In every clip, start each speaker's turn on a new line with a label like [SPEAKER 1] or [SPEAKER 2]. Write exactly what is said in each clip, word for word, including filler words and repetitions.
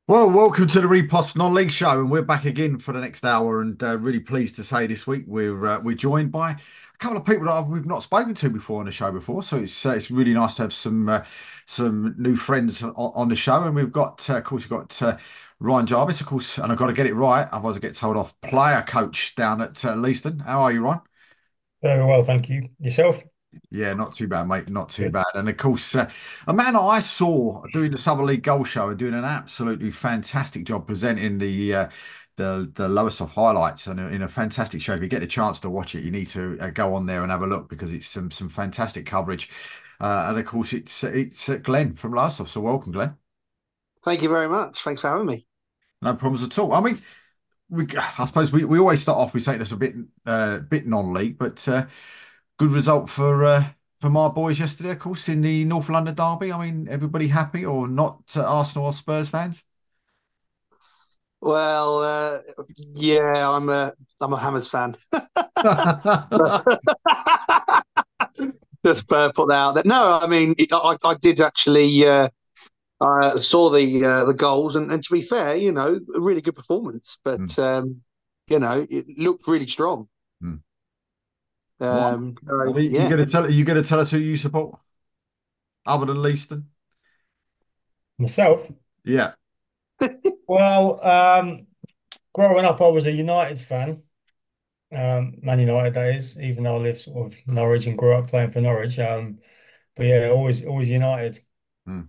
[SPEAKER 1] Well, welcome to the Repost Non-League Show, and we're back again for the next hour. And uh, really pleased to say this week we're uh, we're joined by a couple of people that I've, we've not spoken to before on the show before. So it's uh, it's really nice to have some uh, some new friends on, on the show. And we've got, uh, of course, we've got uh, Ryan Jarvis, of course, and I've got to get it right, otherwise I get told off. Player coach down at uh, Leiston. How are you, Ryan?
[SPEAKER 2] Very well, thank you. Yourself?
[SPEAKER 1] Yeah, not too bad, mate. Not too
[SPEAKER 2] Good.
[SPEAKER 1] bad. And of course, uh, a man I saw doing the Southern League Goal Show and doing an absolutely fantastic job presenting the uh, the the Lowestoft highlights and in a fantastic show. If you get a chance to watch it, you need to uh, go on there and have a look because it's some some fantastic coverage. Uh, and of course, it's it's uh, Glenn from Lowestoft. So welcome, Glenn.
[SPEAKER 3] Thank you very much. Thanks for having me.
[SPEAKER 1] No problems at all. I mean, we I suppose we, we always start off with saying it's a bit uh, bit non-league, but. Uh, Good result for uh, for my boys yesterday, of course, in the North London derby. I mean, everybody happy or not? Uh, Arsenal or Spurs fans?
[SPEAKER 3] Well, uh, yeah, I'm a I'm a Hammers fan. Just uh, put that out there. No, I mean, I, I did actually uh, I saw the uh, the goals, and, and to be fair, you know, a really good performance.
[SPEAKER 1] Mm,
[SPEAKER 3] But um, you know, it looked really strong.
[SPEAKER 1] mm. Right.
[SPEAKER 3] Um,
[SPEAKER 1] I
[SPEAKER 3] so,
[SPEAKER 1] mean, you
[SPEAKER 3] yeah.
[SPEAKER 1] going to tell you going to tell us who you support, other than Leiston?
[SPEAKER 2] Myself?
[SPEAKER 1] Yeah.
[SPEAKER 2] Well, um, growing up, I was a United fan, um, Man United, that is, even though I live sort of Norwich and grew up playing for Norwich. Um, but yeah, always, always United.
[SPEAKER 1] Mm.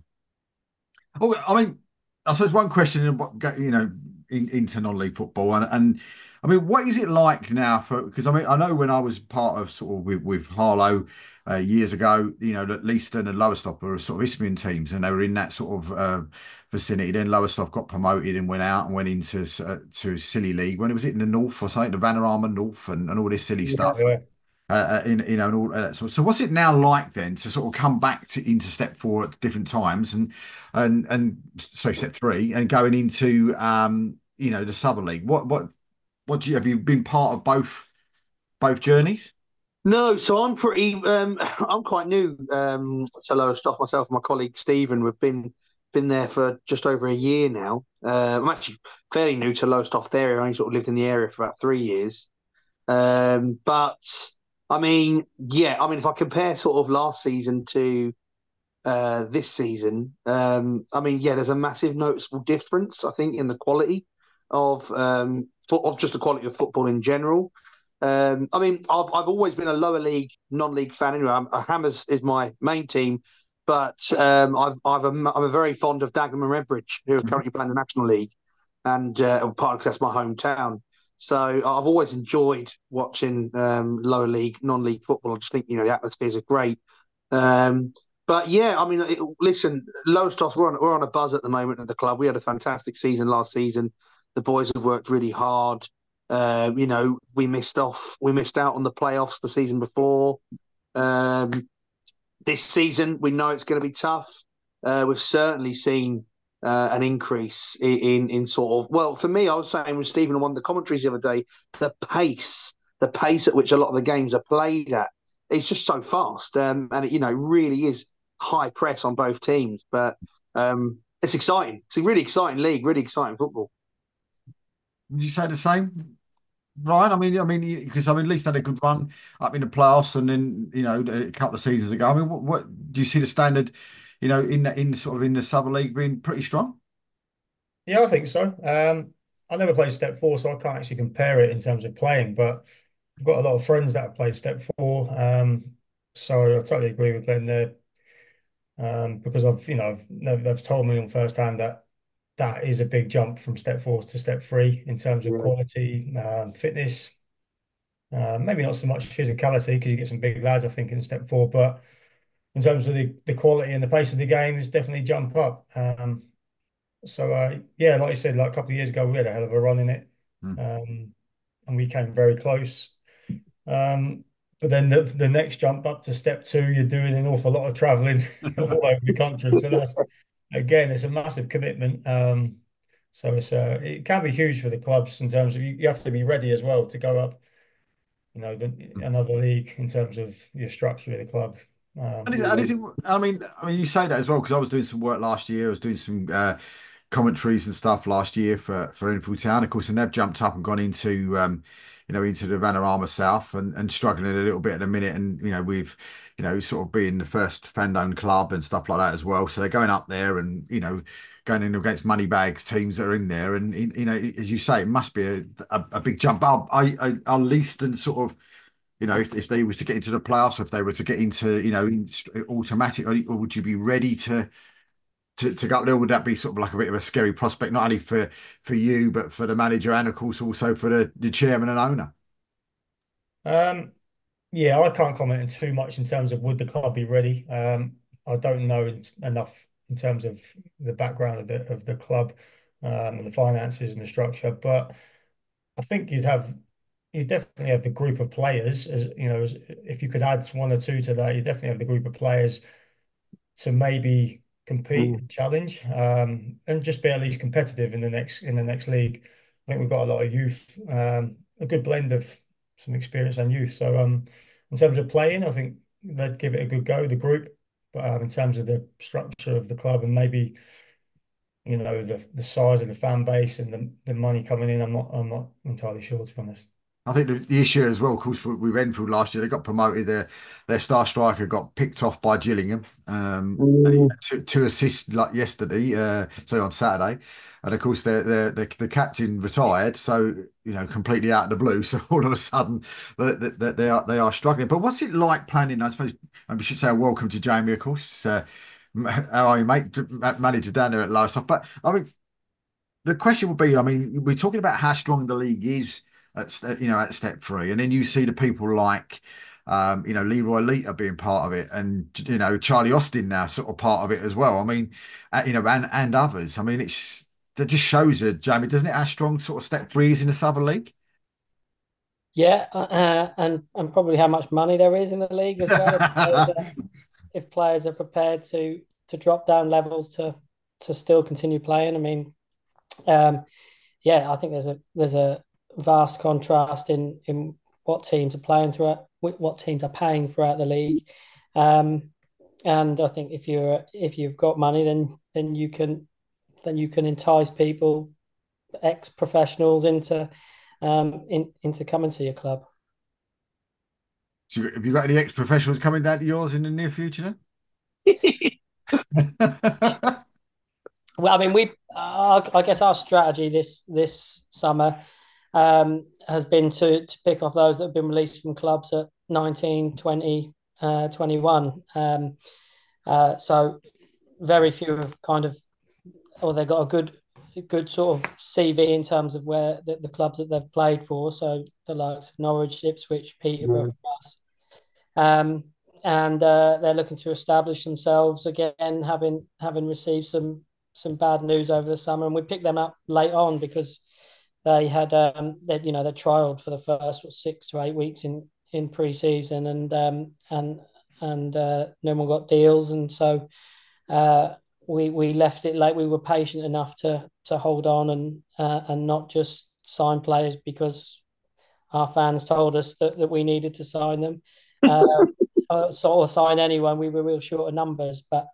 [SPEAKER 1] Oh, I mean, I suppose one question, in what go- you know, in, into non-league football, and, and I mean, what is it like now for? Because I mean, I know when I was part of sort of with, with Harlow uh, years ago, you know, that Leiston and Lowestoft were sort of Isthmian teams, and they were in that sort of uh, vicinity. Then Lowestoft got promoted and went out and went into uh, to silly league when it was it in the North or something, the Vanarama North, and, and all this silly
[SPEAKER 2] Yeah,
[SPEAKER 1] stuff
[SPEAKER 2] yeah.
[SPEAKER 1] uh, uh, in you know and all that sort. So what's it now like then to sort of come back to into step four at different times and and and say step three and going into um you know the Southern League? What what what do you have you been part of both both journeys?
[SPEAKER 3] No, so I'm pretty. Um, I'm quite new um, to Lowestoft myself. My colleague Stephen, we've been been there for just over a year now. Uh, I'm actually fairly new to Lowestoft area. I only sort of lived in the area for about three years. Um, but I mean, yeah, I mean, if I compare sort of last season to uh, this season, um, I mean, yeah, there's a massive noticeable difference. I think in the quality of um, of just the quality of football in general. Um, I mean, I've I've always been a lower league, non-league fan. Anyway, I'm, uh, Hammers is my main team, but um, I've I've a, I'm a very fond of Dagenham and Redbridge, who are
[SPEAKER 1] Mhm.
[SPEAKER 3] currently playing the National League, and uh, part of that's my hometown. So I've always enjoyed watching um, lower league, non-league football. I just think you know the atmospheres are great. Um, but yeah, I mean, it, listen, Lowestoft, we're on we're on a buzz at the moment at the club. We had a fantastic season last season. The boys have worked really hard. Uh, you know, we missed off, we missed out on the playoffs the season before. Um, this season, we know it's going to be tough. Uh, we've certainly seen uh, an increase in, in in sort of. Well, for me, I was saying with Stephen on one of the commentaries the other day, the pace, the pace at which a lot of the games are played at, it's just so fast, um, and it, you know, really is high press on both teams. But um, it's exciting. It's a really exciting league, really exciting football.
[SPEAKER 1] Would you say the same, Ryan? I mean, I mean, because I mean, at least had a good run up in the playoffs, and then you know a couple of seasons ago. I mean, what, what do you see the standard, you know, in the, in sort of in the Southern League being pretty strong?
[SPEAKER 2] Yeah, I think so. Um, I never played step four, so I can't actually compare it in terms of playing, but I've got a lot of friends that have played step four. Um, so I totally agree with Glenn there. Um, because I've, you know, I've, they've they've told me on first hand that that is a big jump from step four to step three in terms of
[SPEAKER 3] Yeah.
[SPEAKER 2] quality, um, fitness, uh, maybe not so much physicality because you get some big lads, I think, in step four, but in terms of the, the quality and the pace of the game, it's definitely jump up. Um, so uh, yeah, like you said, like a couple of years ago, we had a hell of a run in it,
[SPEAKER 1] Hmm.
[SPEAKER 2] um, and we came very close. Um, but then the, the next jump up to step two, you're doing an awful lot of traveling all over the country. So that's again, it's a massive commitment. Um, so it's uh, it can be huge for the clubs in terms of you, you have to be ready as well to go up, you know, the, another league in terms of your structure of the club.
[SPEAKER 1] And
[SPEAKER 2] Um,
[SPEAKER 1] is, and is it, I mean, I mean, you say that as well because I was doing some work last year. I was doing some uh, commentaries and stuff last year for for Enfield Town, of course, and they've jumped up and gone into um, you know, into the Vanarama South and and struggling a little bit at the minute, and you know, with you know, sort of being the first fan-owned club and stuff like that as well. So they're going up there and you know, going in against Moneybags teams that are in there, and you know, as you say, it must be a a, a big jump up. I, I, are Leiston sort of, you know, if, if they was to get into the playoffs, or if they were to get into, you know, automatic, or would you be ready to to, to go up there? Would that be sort of like a bit of a scary prospect, not only for for you, but for the manager and of course also for the, the chairman and owner?
[SPEAKER 2] Um, yeah, I can't comment on too much in terms of would the club be ready. Um, I don't know en- enough in terms of the background of the of the club, um, and the finances and the structure, but I think you'd have you definitely have the group of players as you know, as, if you could add one or two to that, you definitely have the group of players to maybe compete
[SPEAKER 3] Mm.
[SPEAKER 2] and challenge, um, and just be at least competitive in the next in the next league. I think we've got a lot of youth, um, a good blend of some experience and youth. So um, in terms of playing, I think they'd give it a good go, the group. But um, in terms of the structure of the club and maybe you know the the size of the fan base and the, the money coming in, I'm not I'm not entirely sure, to be honest.
[SPEAKER 1] I think the, the issue as well, of course, with with Enfield last year, they got promoted. Their their star striker got picked off by Gillingham. Um, and he
[SPEAKER 3] Mm.
[SPEAKER 1] had two, two assists like yesterday, uh, sorry, on Saturday, and of course the the the, the captain retired, so you know, completely out of the blue. So all of a sudden, that they, they, they are they are struggling. But what's it like planning? I suppose and we should say a welcome to Jamie, of course. Uh, how are you, mate? Manager down there at Lowestoft. But I mean, the question would be, I mean, we're talking about how strong the league is at ste- you know at step three, and then you see the people like um, you know Leroy Lita being part of it, and you know Charlie Austin now sort of part of it as well. I mean, uh, you know, and and others. I mean, it's that just shows it, Jamie, doesn't it? How strong sort of step three is in the Southern League.
[SPEAKER 4] Yeah, uh, uh, and and probably how much money there is in the league as well. If players are, if players are prepared to to drop down levels to to still continue playing. I mean, um, yeah, I think there's a there's a vast contrast in in what teams are playing throughout, what teams are paying throughout the league. Um, and I think if you're if you've got money, then then you can then you can entice people, ex professionals, into um in, into coming to your club.
[SPEAKER 1] So have you got any ex-professionals coming down to yours in the near future then?
[SPEAKER 4] Well, I mean, we uh, I guess our strategy this this summer um, has been to to pick off those that have been released from clubs at nineteen, twenty, uh, twenty-one. Um, uh, so very few have kind of, or they got a good good sort of C V in terms of where the, the clubs that they've played for. So the likes of Norwich, Ipswich, Peterborough,
[SPEAKER 3] Mm.
[SPEAKER 4] for us. Um, and uh, they're looking to establish themselves again, having having received some some bad news over the summer, and we picked them up late on because they had um, they you know they trialed for the first what, six to eight weeks in in pre-season, and um, and and uh, no one got deals, and so uh, we we left it late. We were patient enough to to hold on and uh, and not just sign players because our fans told us that, that we needed to sign them. Uh, uh, sort of sign anyone. We were real short of numbers, but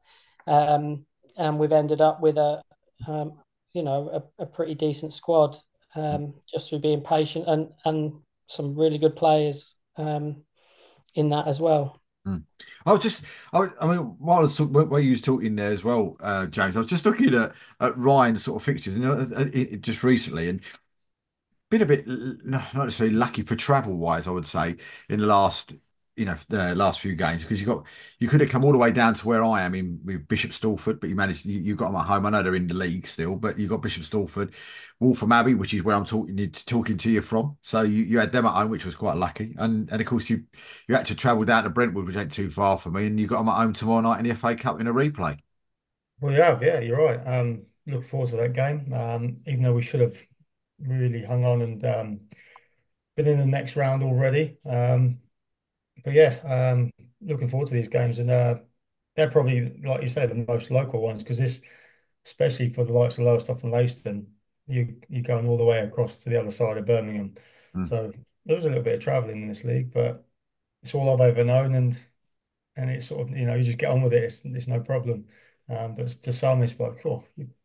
[SPEAKER 4] um, and we've ended up with a um, you know a, a pretty decent squad, um, just through being patient and and some really good players um, in that as well.
[SPEAKER 1] Mm. I was just, I, I mean, while I was talk, while you was talking there as well, uh, James, I was just looking at, at Ryan's sort of fixtures, and you know, uh, it, it just recently, and been a bit l- not necessarily lucky for travel wise, I would say, in the last, you know, the last few games because you got you could have come all the way down to where I am in with Bishop Stortford, but you managed you, you got them at home. I know they're in the league still, but you got Bishop Stortford, Waltham Abbey, which is where I'm talking you talking to you from. So you, you had them at home, which was quite lucky, and and of course you you had to travel down to Brentwood, which ain't too far for me, and you got them at home tomorrow night in the F A Cup in a replay.
[SPEAKER 2] Well, yeah, yeah, you're right. Um, look forward to that game. Um, even though we should have really hung on and um, been in the next round already. Um, but yeah, um, looking forward to these games, and uh, they're probably, like you say, the most local ones because this, especially for the likes of Lowestoft and Leiston, you you're going all the way across to the other side of Birmingham.
[SPEAKER 1] Mm.
[SPEAKER 2] So there was a little bit of travelling in this league, but it's all I've ever known, and and it's sort of you know you just get on with it. It's it's no problem. Um, but to some, it's like, oh,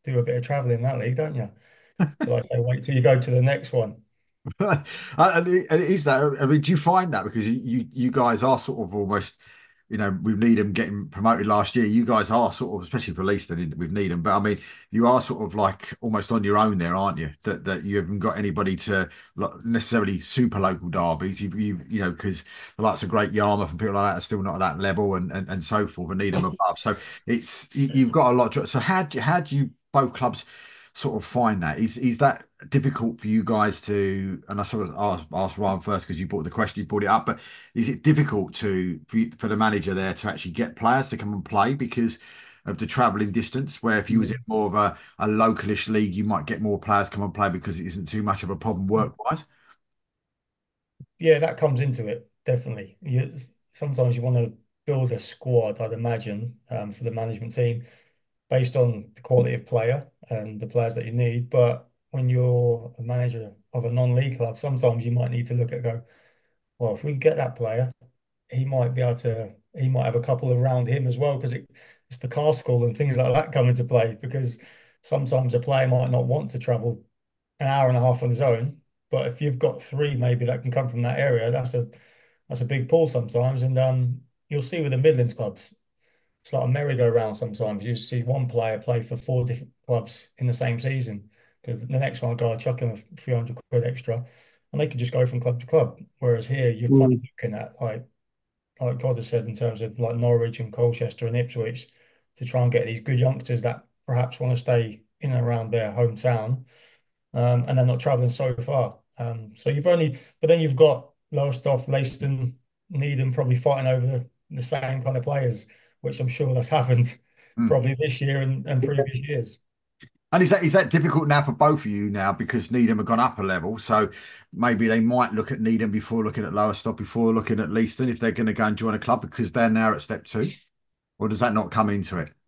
[SPEAKER 2] do a bit of travelling in that league, don't you? So like I say, wait till you go to the next one.
[SPEAKER 1] And it, and it is that. I mean, do you find that because you you you guys are sort of almost, you know, with Needham getting promoted last year, you guys are sort of, especially for Leiston with Needham, but I mean, you are sort of like almost on your own there, aren't you? That that you haven't got anybody to like, necessarily super local derbies. You you, you know, because the likes of Great Yarmouth and people like that are still not at that level, and and, and so forth, and Needham above. So it's you, you've got a lot. To, so how do, how do you both clubs sort of find that? Is is that difficult for you guys to? And I sort of asked, asked Ryan first because you brought the question, you brought it up. But is it difficult to for, you, for the manager there to actually get players to come and play because of the travelling distance? Where if you was in more of a, a localish league, you might get more players come and play because it isn't too much of a problem work wise.
[SPEAKER 2] Yeah, that comes into it, definitely. You, sometimes you want to build a squad, I'd imagine, um, for the management team based on the quality of player and the players that you need. But when you're a manager of a non-league club, sometimes you might need to look at go, well, if we can get that player, he might be able to, he might have a couple around him as well, because it, it's the cast call and things like that come into play. Because sometimes a player might not want to travel an hour and a half on his own, but if you've got three maybe that can come from that area, that's a that's a big pull sometimes. And um, you'll see with the Midlands clubs, it's like a merry-go-round sometimes. You see one player play for four different clubs in the same season. Because the next one, guy chuck him a few hundred quid extra, and they could just go from club to club. Whereas here, you're kind of
[SPEAKER 3] Mm.
[SPEAKER 2] looking at like like God has said in terms of like Norwich and Colchester and Ipswich to try and get these good youngsters that perhaps want to stay in and around their hometown, um, and they're not travelling so far. Um, so you've only, but then you've got Lowestoft, Leiston, Needham probably fighting over the, the same kind of players, which I'm sure that's happened
[SPEAKER 1] Mm.
[SPEAKER 2] probably this year and, and previous years.
[SPEAKER 1] And is that is that difficult now for both of you now because Needham have gone up a level? So maybe they might look at Needham before looking at Lowestoft, before looking at Leiston if they're going to go and join a club because they're now at step two, or does that not come into it?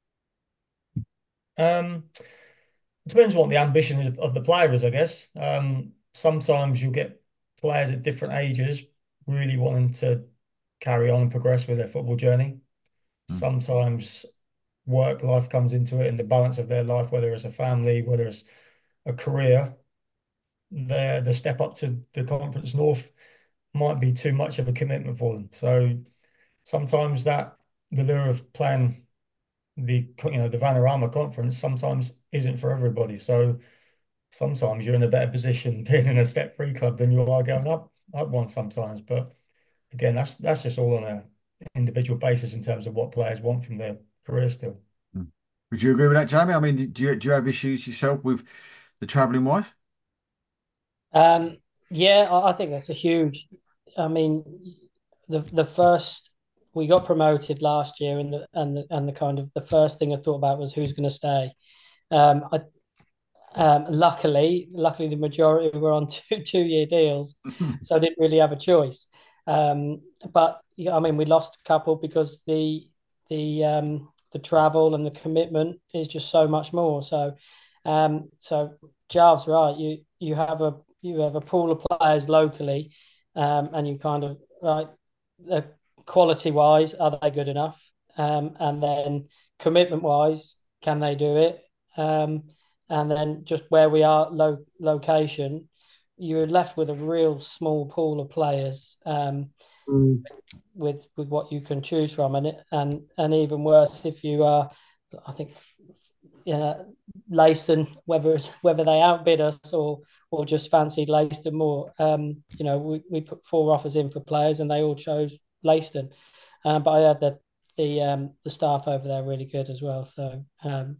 [SPEAKER 2] Um, it depends what the ambition of, of the player is, I guess. Um, sometimes you'll get players at different ages really wanting to carry on and progress with their football journey.
[SPEAKER 1] Mm.
[SPEAKER 2] Sometimes work life comes into it and the balance of their life, whether it's a family, whether it's a career, the the step up to the Conference North might be too much of a commitment for them. So sometimes that the lure of playing the you know the Vanarama Conference sometimes isn't for everybody. So sometimes you're in a better position being in a step three club than you are going up up one sometimes. But again, that's that's just all on a individual basis in terms of what players want from their career still.
[SPEAKER 1] Mm. Would you agree with that, Jamie? I mean, do you do you have issues yourself with the travelling wise?
[SPEAKER 4] Um, yeah, I, I think that's a huge. I mean, the the first we got promoted last year, and the and the, and the kind of the first thing I thought about was who's going to stay. Um, I um, luckily, luckily the majority were on two two year deals, so I didn't really have a choice. Um, but yeah, I mean, we lost a couple because the the um, the travel and the commitment is just so much more. So, um, so Jarv's right. You you have a you have a pool of players locally, um, and you kind of right, uh, quality wise, are they good enough? Um, and then commitment wise, can they do it? Um, and then just where we are, low location, you're left with a real small pool of players, um,
[SPEAKER 3] Mm.
[SPEAKER 4] with with what you can choose from, and it, and and even worse if you are, I think, you know, Leiston, whether it's, whether they outbid us or or just fancied Leiston more. Um, you know, we, we put four offers in for players and they all chose Leiston. Um, but I heard that the um, the staff over there are really good as well. So, um,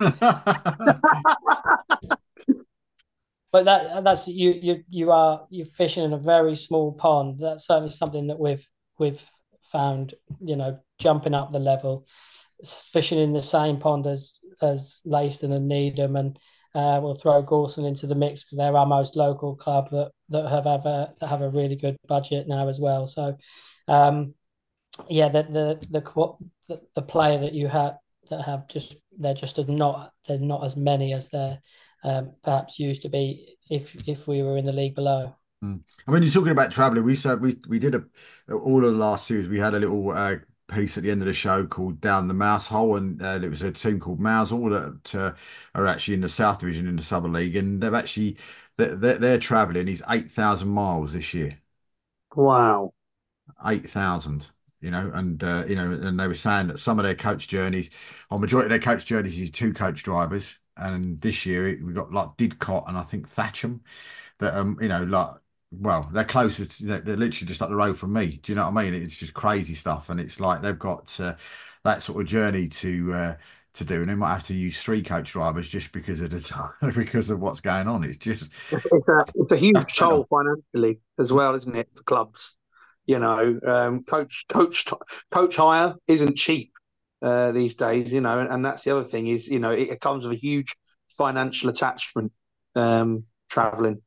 [SPEAKER 4] but that that's you you you are you're fishing in a very small pond. That's certainly something that we've we've found. You know, jumping up the level, fishing in the same pond as as Leiston and Needham, and uh, we'll throw Gorson into the mix because they're our most local club that that have have a that have a really good budget now as well. So, um, yeah, the the the the, the player that you have that have just they're just not they're not as many as there um, perhaps used to be if if we were in the league below.
[SPEAKER 1] Mm. I mean, you're talking about traveling. We said we we did a all of the last series. We had a little uh, piece at the end of the show called Down the Mouse Hole, and uh, it was a team called Mousehole that uh, are actually in the South Division in the Southern League, and they've actually they're, they're, they're travelling is eight thousand miles this year.
[SPEAKER 3] Wow.
[SPEAKER 1] eight thousand, you know, and uh, you know, and they were saying that some of their coach journeys, or majority of their coach journeys, is two coach drivers, and this year we got like Didcot and I think Thatcham that um, you know, like well, they're closer to, they're, they're literally just up the road from me. Do you know what I mean? It's just crazy stuff, and it's like they've got uh, that sort of journey to uh, to do, and they might have to use three coach drivers just because of the time, because of what's going on. It's just
[SPEAKER 3] It's a, it's a huge toll financially as well, isn't it, for clubs? You know, um, coach coach coach hire isn't cheap uh, these days. You know, and, and that's the other thing is, you know, it, it comes with a huge financial attachment um, traveling.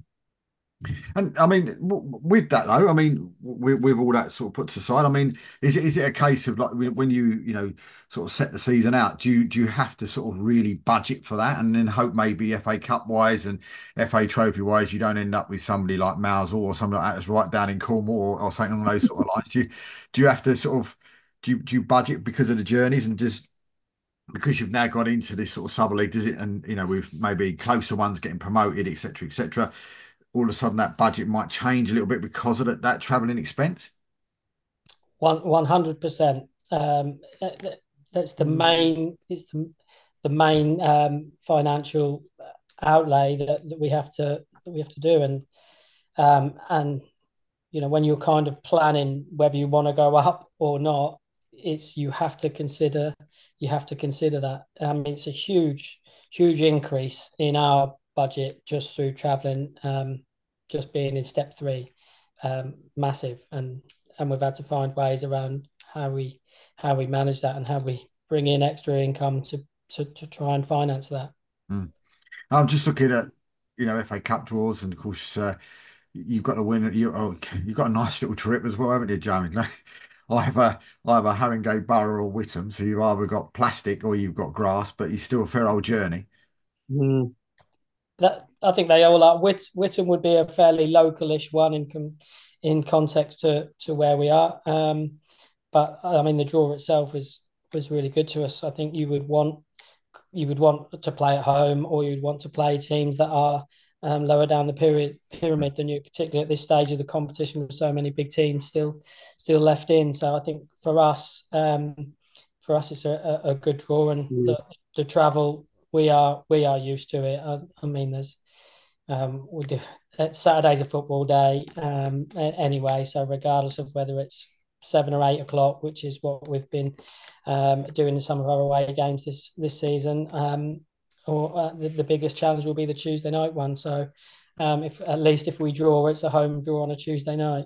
[SPEAKER 1] And I mean, w- with that though, I mean, with, with all that sort of put aside, I mean, is it is it a case of like when when you you know sort of set the season out, do you do you have to sort of really budget for that, and then hope maybe F A Cup wise and F A Trophy wise, you don't end up with somebody like Mouse or something like that that's right down in Cornwall or, or something along those sort of lines? Do you do you have to sort of do you, do you budget because of the journeys and just because you've now got into this sort of sub league, does it? And you know, with maybe closer ones getting promoted, et cetera, et cetera, all of a sudden that budget might change a little bit because of that, that travelling expense?
[SPEAKER 4] One one hundred percent. Um, that's the main. It's the the main um, financial outlay that, that we have to that we have to do, and um, and you know when you're kind of planning whether you want to go up or not, it's you have to consider you have to consider that. I mean, it's a huge huge increase in our budget just through traveling, um, just being in step three, um, massive, and and we've had to find ways around how we how we manage that and how we bring in extra income to to, to try and finance that.
[SPEAKER 1] Mm. I'm just looking at you know F A Cup draws, and of course uh, you've got to win. You oh, you've got a nice little trip as well, haven't you, Jamie? either either Haringey Borough or Whittam, so you've either got plastic or you've got grass, but it's still a fair old journey.
[SPEAKER 3] Mm.
[SPEAKER 4] That I think they all are. Whit, Whittam would be a fairly localish one in com, in context to to where we are. Um, but I mean, the draw itself was was really good to us. I think you would want you would want to play at home, or you'd want to play teams that are um, lower down the period pyramid than you, particularly at this stage of the competition with so many big teams still still left in. So I think for us, um, for us, it's a, a good draw, and
[SPEAKER 3] Mm.
[SPEAKER 4] the, the travel we are we are used to it. I, I mean, there's um, we do Saturday's a football day um, anyway, so regardless of whether it's seven or eight o'clock, which is what we've been um, doing in some of our away games this this season, um, or uh, the, the biggest challenge will be the Tuesday night one. So, um, if at least if we draw, it's a home draw on a Tuesday night.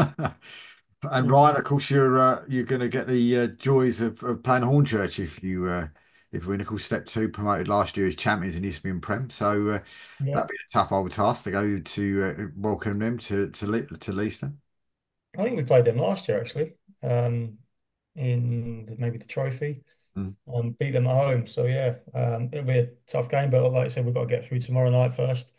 [SPEAKER 1] And Ryan, of course, you're uh, you're going to get the uh, joys of, of playing Hornchurch if you uh, if we win. Of course, step two promoted last year as champions in Isthmian Prem, so uh,
[SPEAKER 2] Yeah.
[SPEAKER 1] that'd be a tough old task to go to uh, welcome them to to Le- to Leicester.
[SPEAKER 2] I think we played them last year actually, um, in the, maybe the trophy,
[SPEAKER 1] Mm.
[SPEAKER 2] um, beat them at home. So yeah, um, it'll be a tough game, but like I said, we've got to get through tomorrow night first,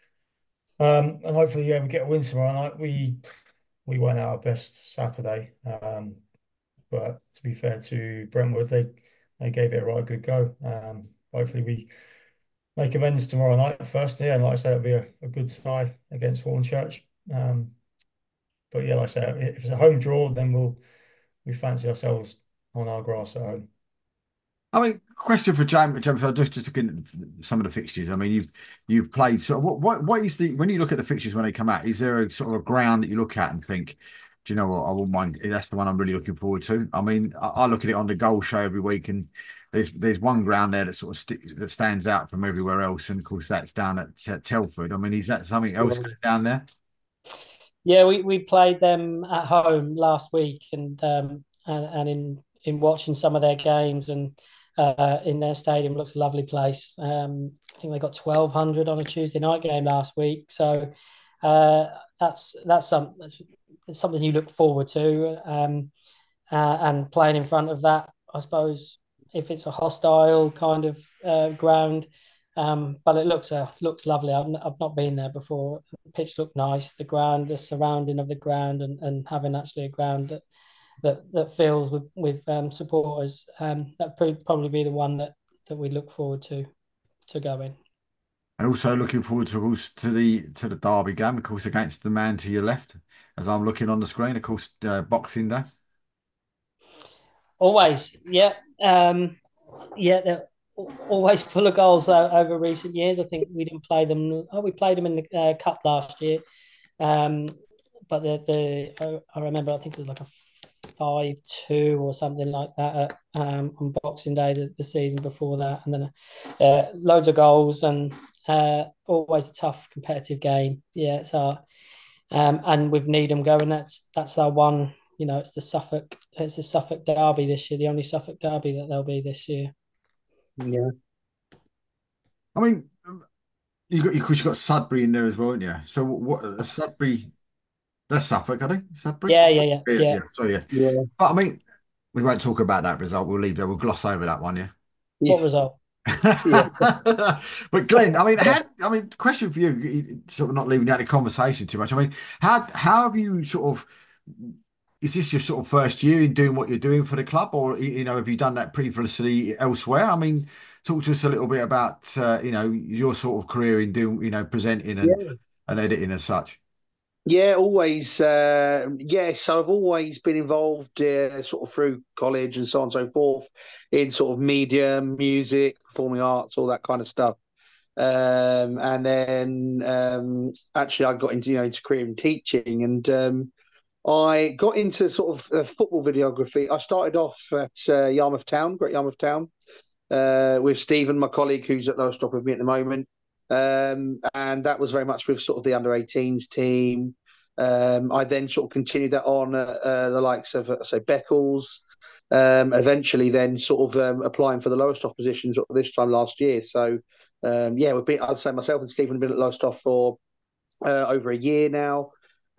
[SPEAKER 2] um, and hopefully, yeah, we get a win tomorrow night. We we went our best Saturday, um, but to be fair to Brentwood, they they gave it a right good go. Um, hopefully, we make amends tomorrow night first. Yeah, and like I say, it'll be a, a good tie against Hornchurch. Um, but yeah, like I say, if it's a home draw, then we'll we fancy ourselves on our grass at home.
[SPEAKER 1] I mean, question for James, James, I just just looking at some of the fixtures. I mean, you've you've played. So, what what what is the when you look at the fixtures when they come out? Is there a sort of a ground that you look at and think, do you know what? I wouldn't mind. That's the one I'm really looking forward to. I mean, I, I look at it on the goal show every week, and there's there's one ground there that sort of sticks that stands out from everywhere else, and of course that's down at uh, Telford. I mean, is that something else
[SPEAKER 3] Yeah.
[SPEAKER 1] down there?
[SPEAKER 4] Yeah, we, we played them at home last week, and um, and, and in in watching some of their games and uh, in their stadium, looks a lovely place. Um, I think they got twelve hundred on a Tuesday night game last week, so uh, that's that's some that's, it's something you look forward to, um, uh, and playing in front of that, I suppose, if it's a hostile kind of uh, ground. Um, but it looks uh, looks lovely. I've, I've not been there before. The pitch looked nice. The ground, the surrounding of the ground, and, and having actually a ground that that that fills with with um, supporters. Um, that would probably be the one that that we look forward to to going.
[SPEAKER 1] And also looking forward to, of course, to the to the Derby game, of course, against the man to your left, as I'm looking on the screen, of course, uh, Boxing Day.
[SPEAKER 4] Always, yeah, um, yeah. They're always full of goals uh, over recent years. I think we didn't play them. Oh, we played them in the uh, cup last year, um, but the the I remember I think it was like a five two or something like that at, um, on Boxing Day the, the season before that, and then uh, loads of goals and uh, always a tough competitive game. Yeah, so um, and with Needham going, that's that's our one. You know, it's the Suffolk, it's the Suffolk derby this year, the only Suffolk derby that there'll be this year.
[SPEAKER 3] Yeah.
[SPEAKER 1] I mean, you got, of course, you got Sudbury in there as well, haven't you? So what, uh, Sudbury, that's Suffolk, I think, Sudbury?
[SPEAKER 4] Yeah, yeah, yeah,
[SPEAKER 1] Yeah,
[SPEAKER 4] yeah.
[SPEAKER 1] yeah, so yeah.
[SPEAKER 3] Yeah.
[SPEAKER 1] But I mean, we won't talk about that result. We'll leave that. We'll gloss over that one, yeah.
[SPEAKER 4] What result?
[SPEAKER 3] Yeah.
[SPEAKER 1] But Glenn, I mean, how, I mean, question for you, sort of not leaving out the conversation too much. I mean, how how have you sort of, is this your sort of first year in doing what you're doing for the club, or you know, have you done that previously elsewhere? I mean, talk to us a little bit about uh, you know, your sort of career in doing, you know, presenting and
[SPEAKER 3] Yeah.
[SPEAKER 1] and editing as such.
[SPEAKER 3] Yeah, always. Uh, yeah, so I've always been involved, uh, sort of through college and so on and so forth, in sort of media, music, performing arts, all that kind of stuff. Um, and then um, actually, I got into you know into career in teaching, and um, I got into sort of uh, football videography. I started off at uh, Yarmouth Town, Great Yarmouth Town, uh, with Stephen, my colleague, who's at Lowestoft with me at the moment. Um, and that was very much with sort of the under eighteens team. Um, I then sort of continued that on uh, uh, the likes of, uh, say, Beccles. Um, eventually, then sort of um, applying for the Lowestoft positions this time last year. So, um, yeah, we've been. I'd say myself and Stephen have been at Lowestoft for uh, over a year now.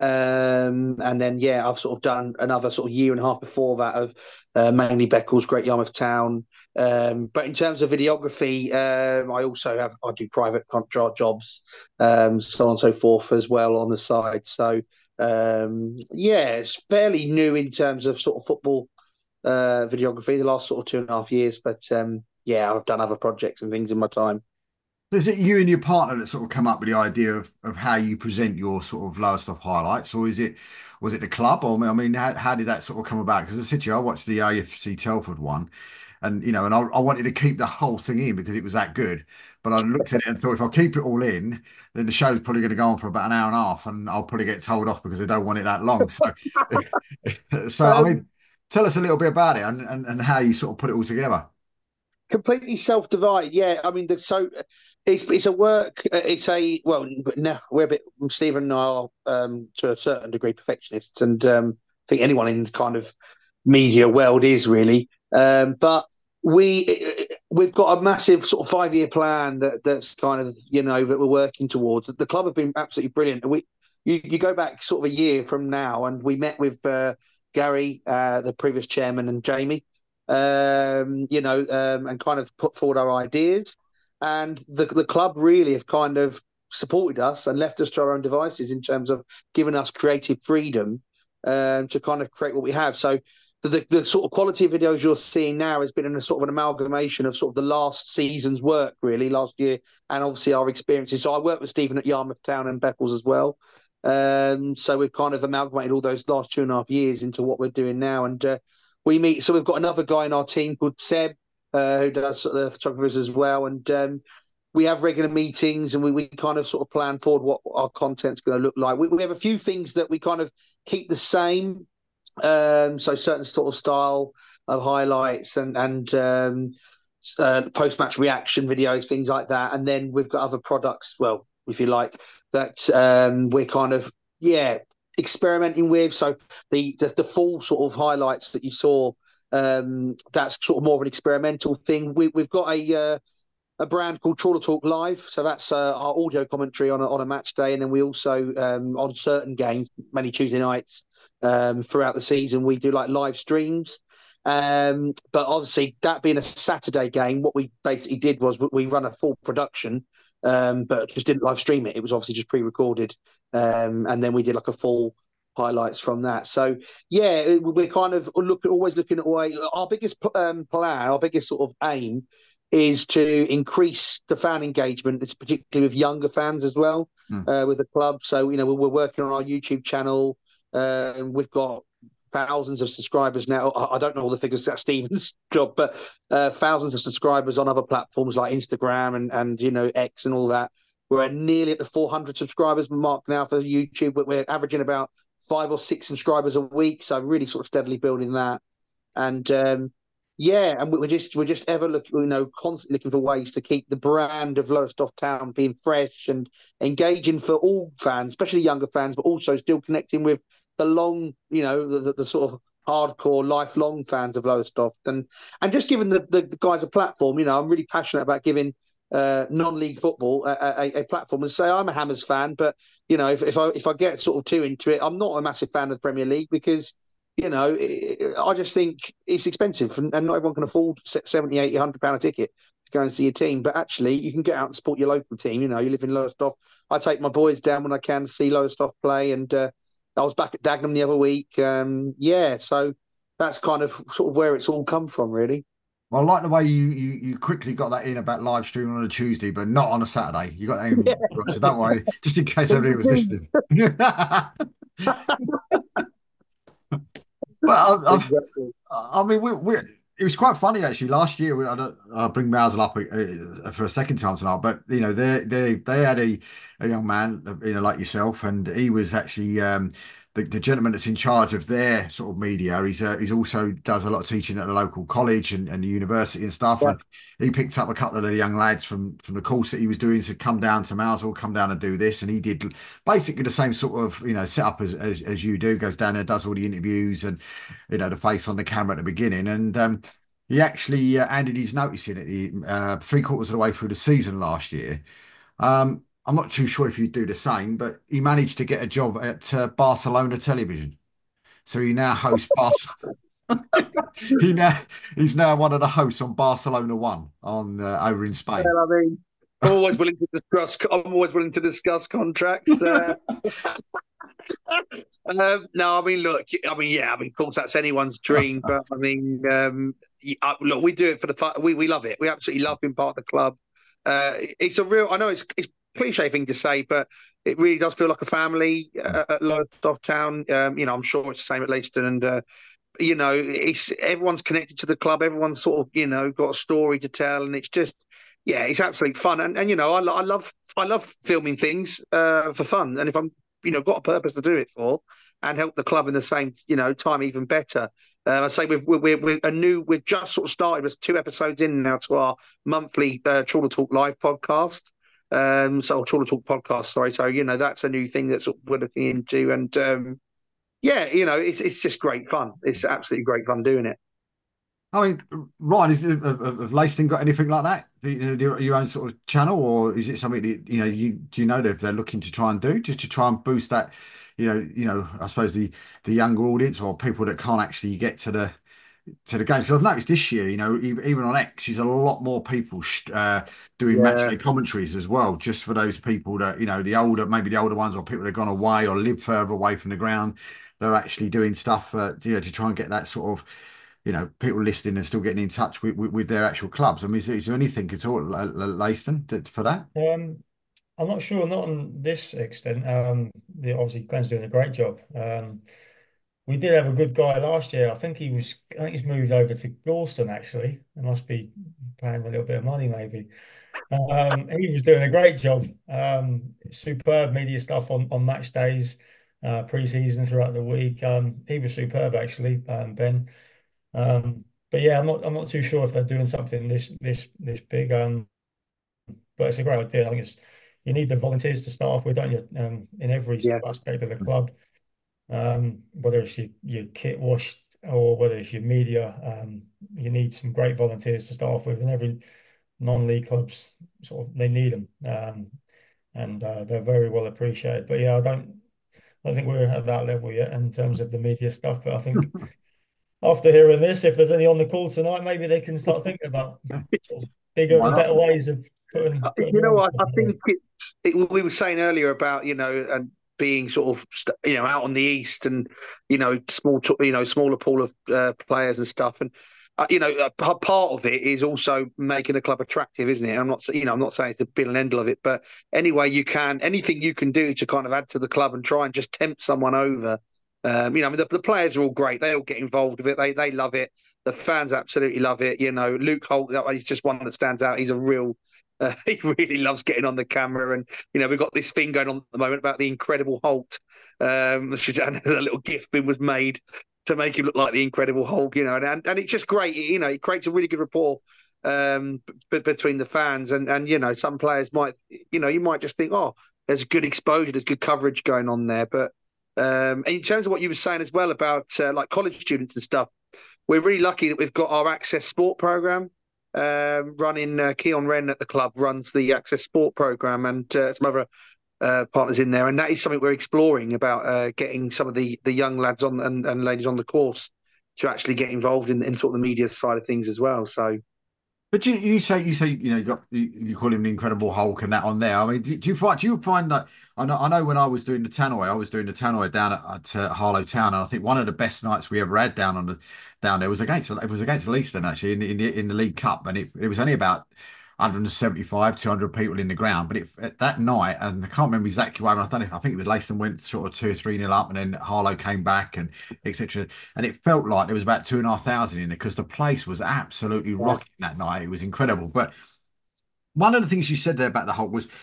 [SPEAKER 3] Um, and then, yeah, I've sort of done another sort of year and a half before that of uh, mainly Beccles, Great Yarmouth Town. Um, but in terms of videography, um, I also have, I do private contract jobs, um, so on and so forth as well on the side. So, um, yeah, it's fairly new in terms of sort of football uh, videography the last sort of two and a half years. But um, yeah, I've done other projects and things in my time.
[SPEAKER 1] Is it you and your partner that sort of come up with the idea of, of how you present your sort of lower stuff highlights, or is it was it the club? Or I mean, how, how did that sort of come about? Because I said to you, I watched the A F C Telford one, and you know, and I, I wanted to keep the whole thing in because it was that good. But I looked at it and thought, if I keep it all in, then the show's probably going to go on for about an hour and a half, and I'll probably get told off because I don't want it that long. So, so I
[SPEAKER 3] Um,
[SPEAKER 1] mean, tell us a little bit about it and, and, and how you sort of put it all together.
[SPEAKER 3] Completely self-divided. Yeah, I mean, the, so it's it's a work. uh, It's a well, but no, we're a bit. Stephen and I are um, to a certain degree perfectionists, and um, I think anyone in kind of media world is really. Um, but we we've got a massive sort of five-year plan that that's kind of you know that we're working towards. The club have been absolutely brilliant. We you you go back sort of a year from now, and we met with uh, Gary, uh, the previous chairman, and Jamie um, you know, um, and kind of put forward our ideas. And the the club really have kind of supported us and left us to our own devices in terms of giving us creative freedom um, to kind of create what we have. So the, the the sort of quality of videos you're seeing now has been in a sort of an amalgamation of sort of the last season's work, really, last year, and obviously our experiences. So I worked with Stephen at Yarmouth Town and Beccles as well. Um, so we've kind of amalgamated all those last two and a half years into what we're doing now. And uh, we meet. So we've got another guy in our team called Seb, uh, who does the photographers as well, and um, we have regular meetings, and we, we kind of sort of plan forward what our content's going to look like. We, we have a few things that we kind of keep the same, um, so certain sort of style of highlights and and um, uh, post match reaction videos, things like that, and then we've got other products. Well, if you like, that um, we're kind of yeah. experimenting with. So the, the the full sort of highlights that you saw, um, that's sort of more of an experimental thing. We, we've got a uh, a brand called Trawler Talk Live. So that's uh, our audio commentary on a, on a match day, and then we also um, on certain games, many Tuesday nights um, throughout the season, we do like live streams. Um, but obviously, that being a Saturday game, what we basically did was we run a full production, um, but just didn't live stream it. It was obviously just pre-recorded. Um, and then we did like a full highlights from that. So yeah, we're kind of look always looking at way. Our biggest um, plan, our biggest sort of aim, is to increase the fan engagement. It's particularly with younger fans as well mm. uh, with the club. So you know we're, we're working on our YouTube channel. Uh, we've got thousands of subscribers now. I don't know all the figures, that's Stephen's job, but uh, thousands of subscribers on other platforms like Instagram and and you know X and all that. We're nearly at the four hundred subscribers mark now for YouTube, but we're averaging about five or six subscribers a week. So really sort of steadily building that. And um, yeah, and we're just we're just ever looking, you know, constantly looking for ways to keep the brand of Lowestoft Town being fresh and engaging for all fans, especially younger fans, but also still connecting with the long, you know, the, the, the sort of hardcore, lifelong fans of Lowestoft, and and just giving the, the, the guys a platform. You know, I'm really passionate about giving uh, non-league football a, a, a platform. And say I'm a Hammers fan, but you know, if, if I if I get sort of too into it, I'm not a massive fan of the Premier League because you know it, I just think it's expensive and, and not everyone can afford seventy, eighty, one hundred pound a ticket to go and see a team. But actually, you can get out and support your local team. You know, you live in Lowestoft. I take my boys down when I can to see Lowestoft play, and uh, I was back at Dagenham the other week. Um, yeah, so that's kind of sort of where it's all come from, really.
[SPEAKER 1] Well, I like the way you, you you quickly got that in about live streaming on a Tuesday, but not on a Saturday. You got that in, yeah. So don't worry, just in case everybody was listening. But I, exactly. I, I mean, we, we it was quite funny actually. Last year, we, I don't I'll bring Mousel up uh, for a second time tonight, but you know, they they they had a, a young man, you know, like yourself, and he was actually um, the, the gentleman that's in charge of their sort of media. He's uh, he's also does a lot of teaching at the local college and, and the university and stuff. Yeah. And he picked up a couple of the young lads from from the course that he was doing, said, "Come down to Mousel, come down and do this." And he did basically the same sort of you know setup as, as as you do. Goes down there, does all the interviews and you know the face on the camera at the beginning, and um, he actually uh, handed his notice in at the uh, three quarters of the way through the season last year. Um, I'm not too sure if you'd do the same, but he managed to get a job at uh, Barcelona Television. So he now hosts Barcelona. he now he's now one of the hosts on Barcelona One on uh, over in Spain.
[SPEAKER 3] Well, I mean, I'm always willing to discuss. I'm always willing to discuss contracts. Uh, um, no, I mean, look, I mean, yeah, I mean, of course, that's anyone's dream, but I mean, um, yeah, look, we do it for the fun. We we love it. We absolutely love being part of the club. Uh, it's a real. I know it's it's a cliche thing to say, but it really does feel like a family uh, at Lowestoft Town. Um, you know, I'm sure it's the same at Leiston, and uh, you know, it's everyone's connected to the club. Everyone's sort of you know got a story to tell, and it's just. Yeah, it's absolutely fun, and and you know, I, I love I love filming things uh, for fun, and if I'm you know got a purpose to do it for, and help the club in the same you know time even better. Uh, I say we've we're, we're a new we've just sort of started. There's two episodes in now to our monthly uh, Trawler Talk live podcast. Um, so Trawler Talk podcast, sorry. So you know that's a new thing that we're looking into, and um, yeah, you know it's it's just great fun. It's absolutely great fun doing it.
[SPEAKER 1] I mean, Ryan, is have, have Leiston got anything like that? You know, your own sort of channel, or is it something that you know you do you know that they're looking to try and do just to try and boost that, you know, you know, I suppose the the younger audience or people that can't actually get to the to the games. So I've noticed this year, you know, even, even on X, there's a lot more people uh, doing yeah. match day commentaries as well, just for those people that you know, the older, maybe the older ones, or people that have gone away or live further away from the ground. They're actually doing stuff, uh, you know, to try and get that sort of. You know, people listening and still getting in touch with, with, with their actual clubs. I mean, is, is there anything at all at Leiston for that?
[SPEAKER 2] Um, I'm not sure, not on this extent. Um, the, obviously, Glenn's doing a great job. Um, we did have a good guy last year. I think he was. I think he's moved over to Gorleston. Actually, they must be paying him a little bit of money, maybe. Um, he was doing a great job. Um, superb media stuff on on match days, uh, pre-season throughout the week. Um, he was superb, actually, um, Ben. Um, but yeah, I'm not I'm not too sure if they're doing something this this this big. Um, but it's a great idea. I think it's you need the volunteers to start off with, don't you? Um, in every yeah. aspect of the club, um, whether it's your, your kit washed or whether it's your media, um, you need some great volunteers to start off with. And every non-league clubs sort of they need them, um, and uh, they're very well appreciated. But yeah, I don't I don't think we're at that level yet in terms of the media stuff. But I think. After hearing this, if there's any on the call tonight, maybe they can start thinking about sort of bigger and better ways of putting. putting
[SPEAKER 3] you know what? I think it's, it, we were saying earlier about you know and being sort of you know out on the east and you know small you know smaller pool of uh, players and stuff and. Uh, you know, a part of it is also making the club attractive, isn't it? I'm not, you know, I'm not saying it's the be and end all of it, but anyway, you can anything you can do to kind of add to the club and try and just tempt someone over. Um, you know, I mean, the, the players are all great; they all get involved with it. They they love it. The fans absolutely love it. You know, Luke Holt, he's just one that stands out. He's a real. Uh, he really loves getting on the camera, and you know, we've got this thing going on at the moment about the Incredible Holt. Um, and a little gift bin was made to make him look like the Incredible Hulk, you know, and and it's just great. You know, it creates a really good rapport um, b- between the fans, and and you know, some players might, you know, you might just think, oh, there's good exposure, there's good coverage going on there. But um, in terms of what you were saying as well about uh, like college students and stuff, we're really lucky that we've got our Access Sport program um, running. Uh, Keon Wren at the club runs the Access Sport program, and uh, some other uh, partners in there, and that is something we're exploring about uh, getting some of the the young lads on and, and ladies on the course to actually get involved in, in sort of the media side of things as well. So,
[SPEAKER 1] But you, you say you say you know you got you, you call him the Incredible Hulk and that on there. I mean, do, do you find do you find that I know I know when I was doing the Tannoy, I was doing the Tannoy down at, at uh, Harlow Town, and I think one of the best nights we ever had down on the down there was against it was against Leiston actually in, the- in the in the League Cup, and it, it was only about one hundred seventy-five, two hundred people in the ground. But it, at that night, and I can't remember exactly why, but I don't know if I think it was Leiston went sort of two or three nil up, and then Harlow came back, and et cetera. And it felt like there was about two and a half thousand in there because the place was absolutely
[SPEAKER 3] yeah,
[SPEAKER 1] rocking that night. It was incredible. But one of the things you said there about the Hulk was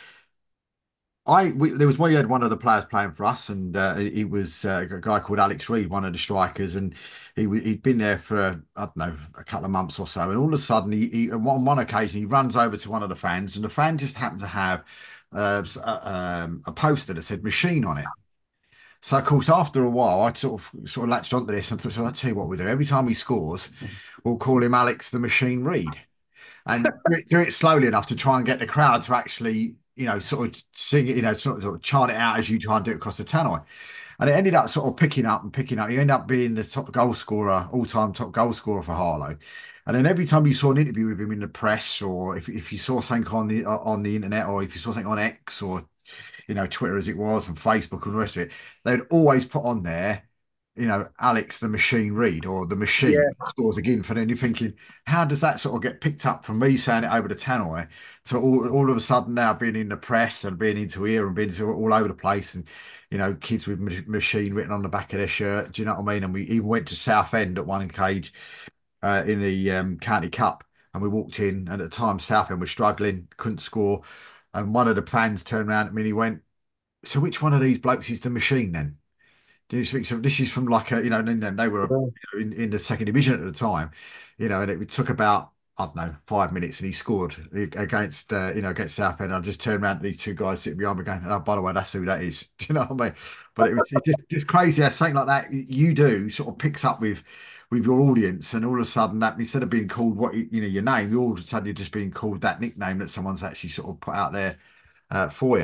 [SPEAKER 1] I we, there was we had one of the players playing for us, and uh, he was uh, a guy called Alex Reed, one of the strikers, and he wa- he'd been there for I don't know a couple of months or so, and all of a sudden he, he on one occasion he runs over to one of the fans, and the fan just happened to have uh, s- uh, um, a poster that said "machine" on it. So of course, after a while, I sort of sort of latched onto this and thought, so I'll tell you what we do. Every time he scores, we'll call him Alex the Machine Reed and do it, do it slowly enough to try and get the crowd to actually, you know, sort of sing it, you know, sort of, sort of chant it out as you try and do it across the tannoy. And it ended up sort of picking up and picking up. He ended up being the top goal scorer, all-time top goal scorer for Harlow. And then every time you saw an interview with him in the press, or if, if you saw something on the on the internet, or if you saw something on X or you know Twitter as it was, and Facebook and the rest of it, they'd always put on there you know, Alex the Machine Reed or the Machine
[SPEAKER 3] yeah,
[SPEAKER 1] scores again for then you're thinking, how does that sort of get picked up from me saying it over the tannoy to all, all of a sudden now being in the press and being into here and being to all over the place and, you know, kids with Machine written on the back of their shirt. Do you know what I mean? And we even went to Southend at one cage uh, in the um, County Cup and we walked in and at the time Southend was struggling, couldn't score. And one of the fans turned around at me and he went, so which one of these blokes is the Machine then? Do you think so? This is from like a, you know, and then they were
[SPEAKER 3] yeah,
[SPEAKER 1] you know, in, in the second division at the time, you know, and it took about, I don't know, five minutes and he scored against, uh, you know, against Southend. I just turned around to these two guys sitting behind me going, oh, by the way, that's who that is. Do you know what I mean? But it was it's just, just crazy how something like that you do sort of picks up with with your audience, and all of a sudden that instead of being called what you you know your name, you all of a sudden you're just being called that nickname that someone's actually sort of put out there uh, for you.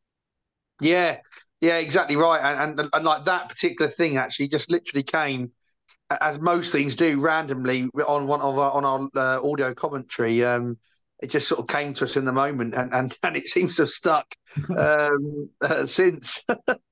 [SPEAKER 3] yeah, yeah, exactly right. And, and and like that particular thing actually just literally came as most things do randomly on one of our on our uh, audio commentary. Um, it just sort of came to us in the moment, and and, and it seems to have stuck um, uh, since.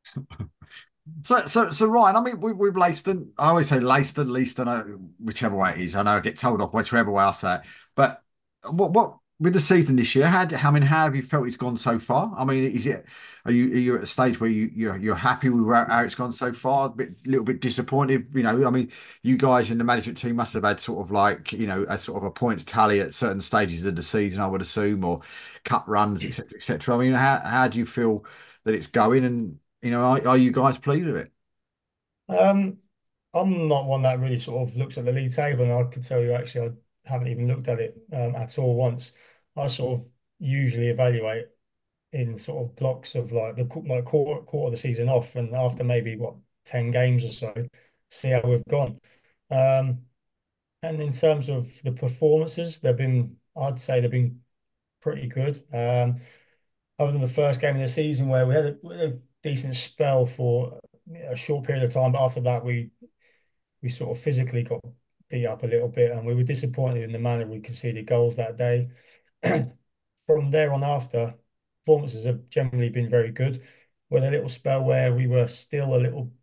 [SPEAKER 1] So, so, so, Ryan. I mean, we, we've Leiston. I always say Leiston, Leiston, uh, whichever way it is. I know I get told off whichever way I say it. But what, what with the season this year? How, do- I mean, how have you felt it's gone so far? I mean, is it? Are you are you at a stage where you you're, you're happy with how, how it's gone so far? A bit, little bit disappointed, you know. I mean, you guys in the management team must have had sort of like you know a sort of a points tally at certain stages of the season, I would assume, or cup runs, et cetera, et cetera. I mean, how how do you feel that it's going? And you know, are, are you guys pleased with it?
[SPEAKER 2] Um, I'm not one that really sort of looks at the league table, and I can tell you actually I haven't even looked at it um, at all once. I sort of usually evaluate in sort of blocks of like the qu- like quarter quarter of the season off, and after maybe what ten games or so, see how we've gone. Um, and in terms of the performances, they've been I'd say they've been pretty good. Um, other than the first game of the season where we had a, we had a decent spell for a short period of time, but after that we we sort of physically got beat up a little bit, and we were disappointed in the manner we conceded goals that day. From there on after, performances have generally been very good. we had a little spell where we were still a little,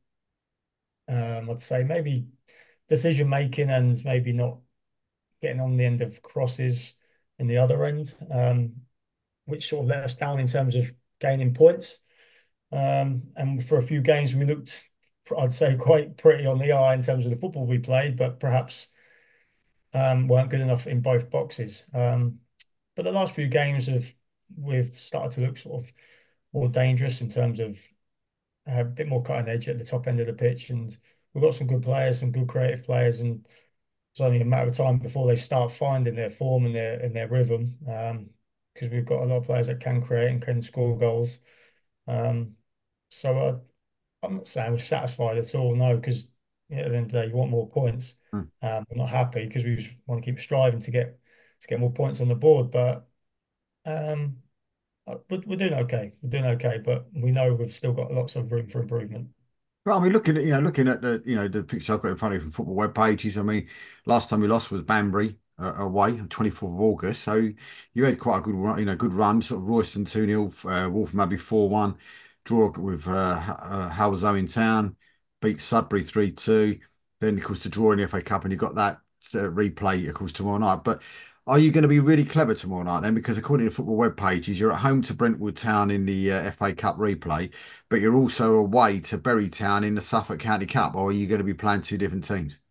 [SPEAKER 2] um, I'd say maybe decision making and maybe not getting on the end of crosses in the other end, um, which sort of let us down in terms of gaining points. Um, and for a few games, we looked, I'd say, quite pretty on the eye in terms of the football we played, but perhaps um, weren't good enough in both boxes. Um, but the last few games have we've started to look sort of more dangerous in terms of uh, a bit more cutting edge at the top end of the pitch, and we've got some good players, some good creative players, and it's only a matter of time before they start finding their form and their and their rhythm. Um, because we've got a lot of players that can create and can score goals. Um, so uh, I'm not saying we're satisfied at all, no, because at the end of the day, you want more points.
[SPEAKER 1] Mm.
[SPEAKER 2] Um, we're not happy because we just want to keep striving to get to get more points on the board. But um, uh, we're, we're doing okay. We're doing okay, but we know we've still got lots of room for improvement.
[SPEAKER 1] Well, I mean, looking at you know, looking at the you know the picture I've got in front of me from football web pages. I mean, last time we lost was Banbury uh, away, twenty-fourth of August. So you had quite a good run, you know, good run. Sort of Royston two nil, uh, Wolverhampton Abbey four one, draw with uh, H- uh, Halzo in town, beat Sudbury three two. Then of course the draw in the F A Cup, and you got that uh, replay of course tomorrow night. But are you going to be really clever tomorrow night then? Because according to football web pages, you're at home to Brentwood Town in the uh, F A Cup replay, but you're also away to Bury Town in the Suffolk County Cup, or are you going to be playing two different teams?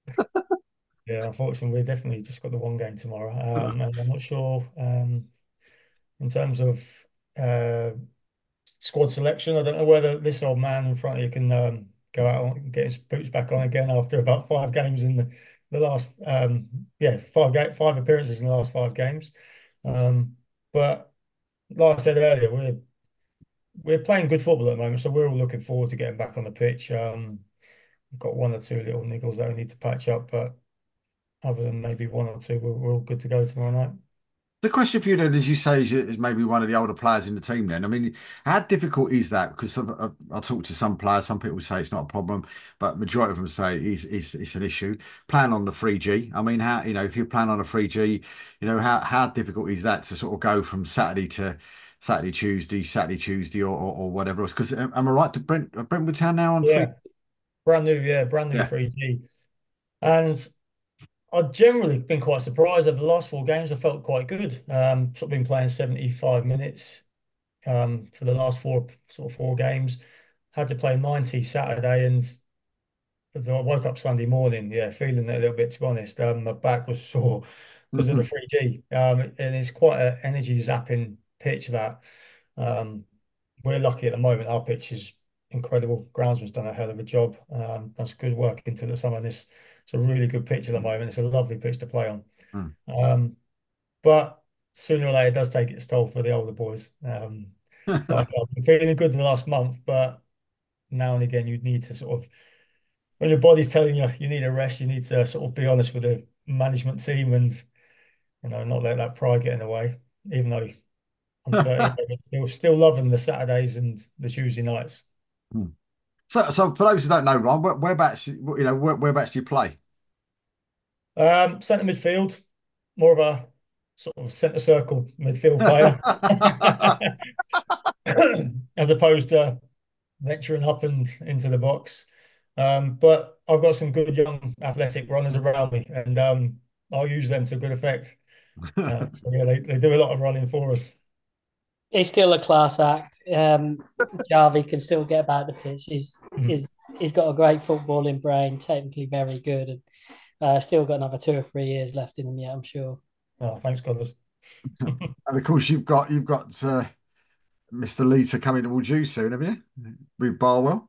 [SPEAKER 2] Yeah, unfortunately, we've definitely just got the one game tomorrow, um, and I'm not sure um, in terms of uh, squad selection. I don't know whether this old man in front of you can um, go out and get his boots back on again after about five games in the, the last um, yeah five ga five appearances in the last five games. Um, but like I said earlier, we're we're playing good football at the moment, so we're all looking forward to getting back on the pitch. Um, we've got one or two little niggles that we need to patch up, but other than maybe one or two, we're, we're all good to go tomorrow night.
[SPEAKER 1] The question for you then, as you say, is, is maybe one of the older players in the team then. I mean, how difficult is that? Because I've, I've, I talk to some players, some people say it's not a problem, but majority of them say it's, it's, it's an issue. Playing on the three G, I mean, how, you know, if you're playing on a three G, you know, how, how difficult is that to sort of go from Saturday to Saturday, Tuesday, Saturday, Tuesday, or, or, or whatever else? Because am I right to Brent, Brentwood Town now on three?
[SPEAKER 2] Yeah, brand new, yeah, brand new
[SPEAKER 1] Yeah.
[SPEAKER 2] three G. And I've generally been quite surprised over the last four games. I felt quite good. Um, sort of been playing seventy-five minutes um, for the last four sort of four games. Had to play ninety Saturday, and I woke up Sunday morning, yeah, feeling it a little bit, to be honest. Um, my back was sore because of the three G. Um, and it's quite an energy zapping pitch that um, we're lucky at the moment. Our pitch is incredible. Groundsman's done a hell of a job. Um, that's good work into the summer. This it's a really good pitch at the moment. It's a lovely pitch to play on.
[SPEAKER 1] Mm.
[SPEAKER 2] Um, but sooner or later, it does take its toll for the older boys. Um, like I've been feeling good the last month, but now and again, you need to sort of when your body's telling you you need a rest, you need to sort of be honest with the management team and you know not let that pride get in the way. Even though I'm thirty, still still loving the Saturdays and the Tuesday nights.
[SPEAKER 1] So, so for those who don't know, Ron, where, whereabouts, you know, where, whereabouts do you play?
[SPEAKER 2] Um, centre midfield, more of a sort of centre circle midfield player, as opposed to venturing up and into the box. Um, but I've got some good young athletic runners around me, and um, I'll use them to good effect. Uh, so yeah, they, they do a lot of running for us.
[SPEAKER 4] He's still a class act. Um, Jarvie can still get about the pitch. He's
[SPEAKER 2] Mm.
[SPEAKER 4] he's he's got a great footballing brain, technically very good, and uh, still got another two or three years left in him yet, I'm sure.
[SPEAKER 2] Oh, thanks, God.
[SPEAKER 1] And of course, you've got you've got uh, mister Lita coming towards you soon, have you? With Barwell.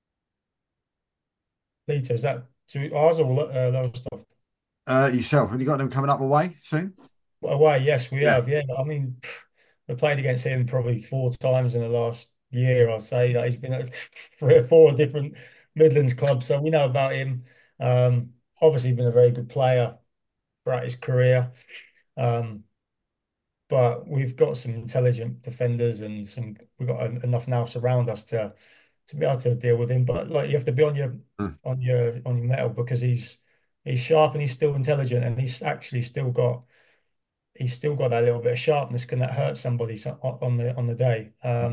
[SPEAKER 2] Later, is that to ours or uh, Lowestoft?
[SPEAKER 1] Uh, yourself, have you got them coming up away soon?
[SPEAKER 2] Away, yes, we
[SPEAKER 1] Yeah.
[SPEAKER 2] have. Yeah, I mean, we played against him probably four times in the last year. I'd say that he's been at three or four different Midlands clubs, so we know about him. Um, obviously, been a very good player throughout his career. Um, but we've got some intelligent defenders and some we've got en- enough now around us to to be able to deal with him. But like you have to be on your
[SPEAKER 1] Mm.
[SPEAKER 2] on your on your metal because he's he's sharp and he's still intelligent and he's actually still got he's still got that little bit of sharpness can that hurt somebody so- on the on the day. Um,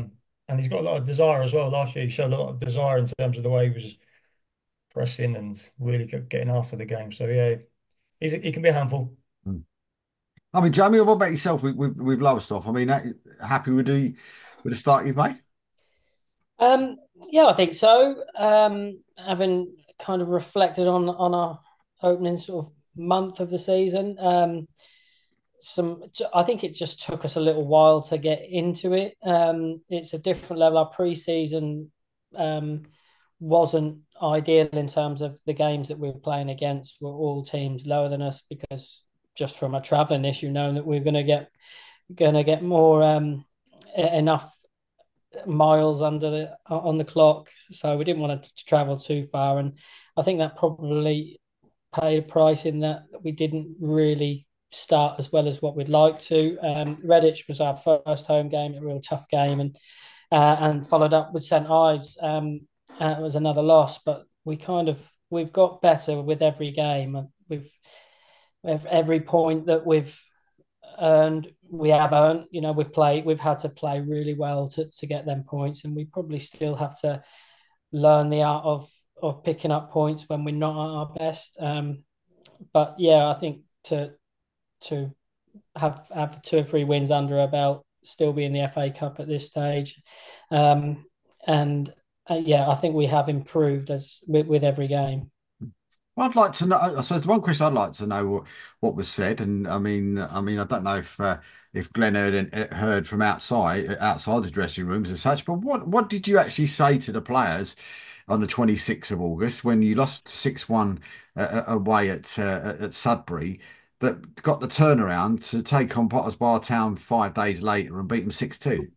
[SPEAKER 2] and he's got a lot of desire as well. Last year, he showed a lot of desire in terms of the way he was pressing and really getting after the game. So yeah, he's he can be a handful.
[SPEAKER 1] Mm. I mean, Jamie, what about yourself with with, with Lowestoft? I mean, uh, happy with the with the start you've made?
[SPEAKER 4] Um, yeah, I think so. Um, having kind of reflected on on our opening sort of month of the season, um, some I think it just took us a little while to get into it. Um, it's a different level. Our pre-season um, wasn't ideal in terms of the games that we were playing against were all teams lower than us because just from a travelling issue, knowing that we are going to get going to get more um, enough miles under the on the clock, so we didn't want to travel too far, and I think that probably paid a price in that we didn't really start as well as what we'd like to. Um, Redditch was our first home game, a real tough game, and uh, and followed up with Saint Ives. Um, uh, it was another loss, but we kind of we've got better with every game. We've every point that we've earned, we have earned. You know, we've played, we've had to play really well to, to get them points, and we probably still have to learn the art of of picking up points when we're not at our best. Um, but yeah, I think to to have have two or three wins under our belt, still be in the F A Cup at this stage, um, and uh, yeah, I think we have improved as with, with every game.
[SPEAKER 1] I'd like to know. I suppose the one question I'd like to know what, what was said, and I mean, I mean, I don't know if uh, if Glenn heard heard from outside outside the dressing rooms and such, but what what did you actually say to the players on the twenty-sixth of August when you lost six one uh, away at uh, at Sudbury, that got the turnaround to take on Potters Bar Town five days later and beat them six two?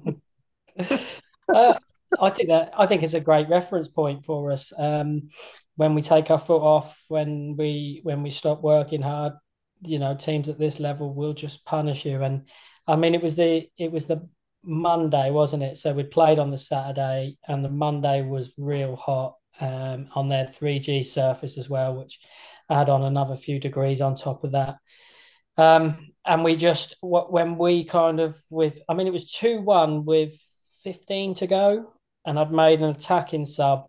[SPEAKER 4] uh, I think that I think it's a great reference point for us. Um, when we take our foot off, when we when we stop working hard, you know, teams at this level will just punish you. And I mean, it was the it was the Monday, wasn't it? So we played on the Saturday, and the Monday was real hot um, on their three G surface as well, which add on another few degrees on top of that. Um, and we just when we kind of with, I mean, it was two one with fifteen to go, and I'd made an attacking sub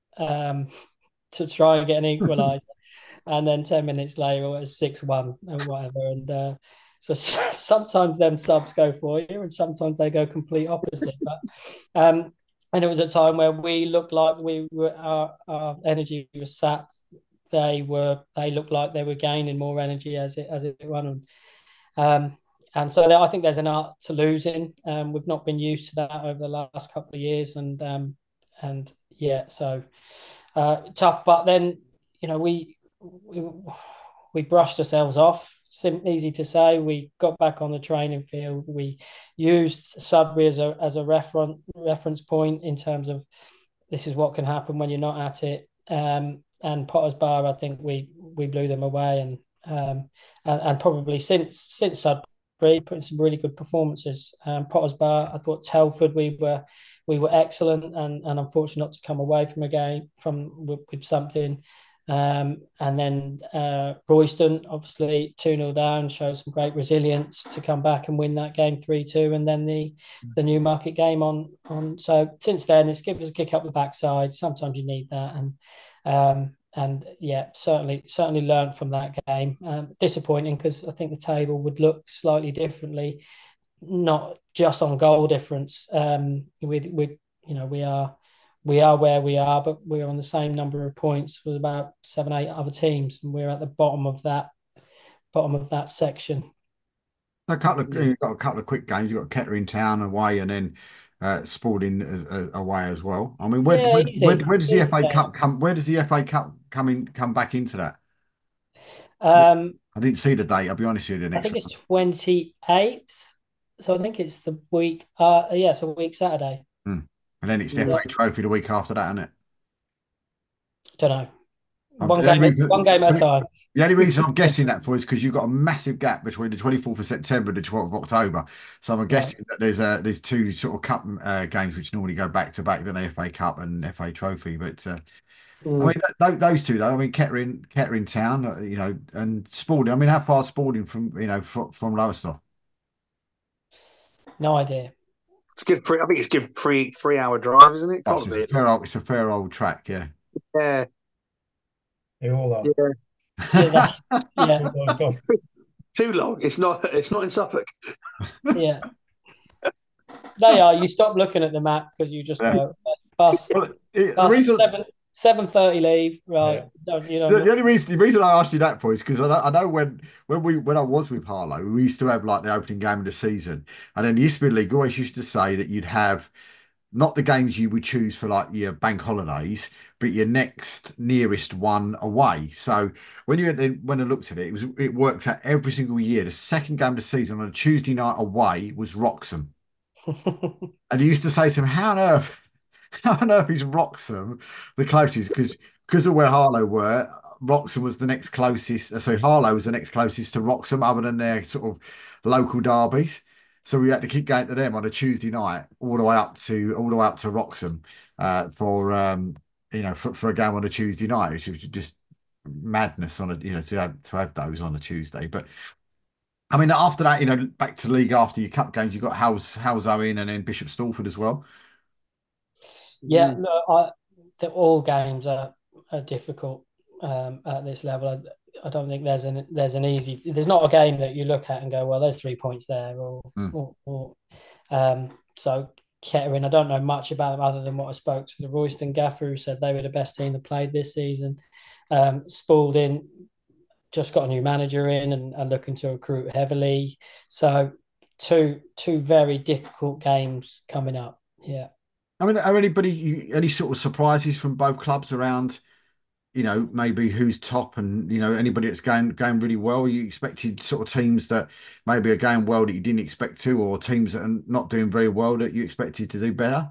[SPEAKER 4] um, to try and get an equaliser. And then ten minutes later, it was six one or whatever. And uh, so sometimes them subs go for you, and sometimes they go complete opposite. But um, and it was a time where we looked like we were our, our energy was sapped. They were they looked like they were gaining more energy as it as it went on. Um, and so there, I think there's an art to losing. Um, we've not been used to that over the last couple of years, and um, and yeah, so uh, tough. But then you know we we we brushed ourselves off. Sim- easy to say. We got back on the training field. We used Sudbury as a as a reference reference point in terms of this is what can happen when you're not at it. Um, and Potter's Bar, I think we we blew them away, and um, and, and probably since since Sudbury putting some really good performances. Um, Potter's Bar, I thought Telford we were we were excellent, and and unfortunate not to come away from a game from with, with something. Um, and then uh, Royston, obviously two nil down, showed some great resilience to come back and win that game three two, and then the the Newmarket game on on. So since then, it's given us a kick up the backside. Sometimes you need that, and um, and yeah, certainly certainly learned from that game. Um, disappointing because I think the table would look slightly differently, not just on goal difference. Um, we we you know we are we are where we are, but we're on the same number of points with about seven, eight other teams, and we're at the bottom of that bottom of that section.
[SPEAKER 1] A couple of you've got a couple of quick games. You've got Kettering Town away, and then uh, Spalding as, as, away as well. I mean, where,
[SPEAKER 4] Yeah,
[SPEAKER 1] where where
[SPEAKER 4] easy.
[SPEAKER 1] where does the
[SPEAKER 4] easy
[SPEAKER 1] F A Cup come? Where does the F A Cup come in? Come back into that?
[SPEAKER 4] Um,
[SPEAKER 1] I didn't see the date. I'll be honest with you. The
[SPEAKER 4] I
[SPEAKER 1] next
[SPEAKER 4] think
[SPEAKER 1] one.
[SPEAKER 4] it's twenty-eighth. So I think it's the week. Uh, yeah, it's a week Saturday.
[SPEAKER 1] Hmm. And then it's the
[SPEAKER 4] Yeah.
[SPEAKER 1] F A Trophy the week after that, isn't it?
[SPEAKER 4] Don't know.
[SPEAKER 1] Um,
[SPEAKER 4] One
[SPEAKER 1] the only
[SPEAKER 4] game,
[SPEAKER 1] reason,
[SPEAKER 4] one game at a time.
[SPEAKER 1] the only reason I'm guessing that for is because you've got a massive gap between the twenty-fourth of September and the twelfth of October. So I'm
[SPEAKER 4] Right.
[SPEAKER 1] guessing that there's uh, there's two sort of cup uh, games which normally go back to back, the F A Cup and F A Trophy. But uh, I
[SPEAKER 4] Mm.
[SPEAKER 1] mean, th th those two though. I mean, Kettering, Kettering Town, uh, you know, and Spalding. I mean, how far is Spalding from you know from, from Lowestoft?
[SPEAKER 4] No idea.
[SPEAKER 3] It's a good. Three, I think it's a good three three hour drive, isn't it?
[SPEAKER 1] Oh,
[SPEAKER 3] Can't
[SPEAKER 1] it's,
[SPEAKER 3] be.
[SPEAKER 1] a fair old, it's a fair old track, yeah.
[SPEAKER 3] Yeah,
[SPEAKER 2] They all are.
[SPEAKER 3] yeah.
[SPEAKER 4] Yeah, that, yeah,
[SPEAKER 2] Those golf-
[SPEAKER 3] Too long. It's not. It's not in Suffolk.
[SPEAKER 4] yeah. They are. You stop looking at the map because you just
[SPEAKER 1] Yeah.
[SPEAKER 4] go bus,
[SPEAKER 1] Well, it, the
[SPEAKER 4] bus
[SPEAKER 1] reason,
[SPEAKER 4] seven seven thirty leave. Right.
[SPEAKER 2] Yeah.
[SPEAKER 4] Don't you know?
[SPEAKER 1] the, the only reason, the reason I asked you that for is because I know, I know when when we when I was with Harlow, we used to have like the opening game of the season, and then the Eastern League always used to say that you'd have not the games you would choose for like your bank holidays, but your next nearest one away. So when you when I looked at it, it was it worked out every single year. The second game of the season on a Tuesday night away was Wroxham, and you used to say to him, "How on earth, how on earth is Wroxham the closest?" Because because of where Harlow were. Wroxham was the next closest. So Harlow was the next closest to Wroxham, other than their sort of local derbies. So we had to keep going to them on a Tuesday night, all the way up to all the way up to Wroxham, uh, for um, you know, for, for a game on a Tuesday night, which was just madness on a you know to have to have those on a Tuesday. But I mean, after that, you know, back to the league after your cup games, you've got Howes Howes Owen and then Bishop Stortford as well.
[SPEAKER 4] Yeah,
[SPEAKER 3] Mm.
[SPEAKER 4] no, I, the, all games are, are difficult um, at this level. I, I don't think there's an there's an easy. There's not a game that you look at and go, well, there's three points there, or
[SPEAKER 1] Mm.
[SPEAKER 4] or, or um, so Kettering. I don't know much about them other than what I spoke to the Royston gaffer, who said they were the best team that played this season. Um, Spalding just got a new manager in and, and looking to recruit heavily. So two two very difficult games coming up. Yeah.
[SPEAKER 1] I mean, are anybody any sort of surprises from both clubs around? You know, maybe who's top and, you know, anybody that's going going really well. You expected sort of teams that maybe are going well that you didn't expect to, or teams that are not doing very well that you expected to do better?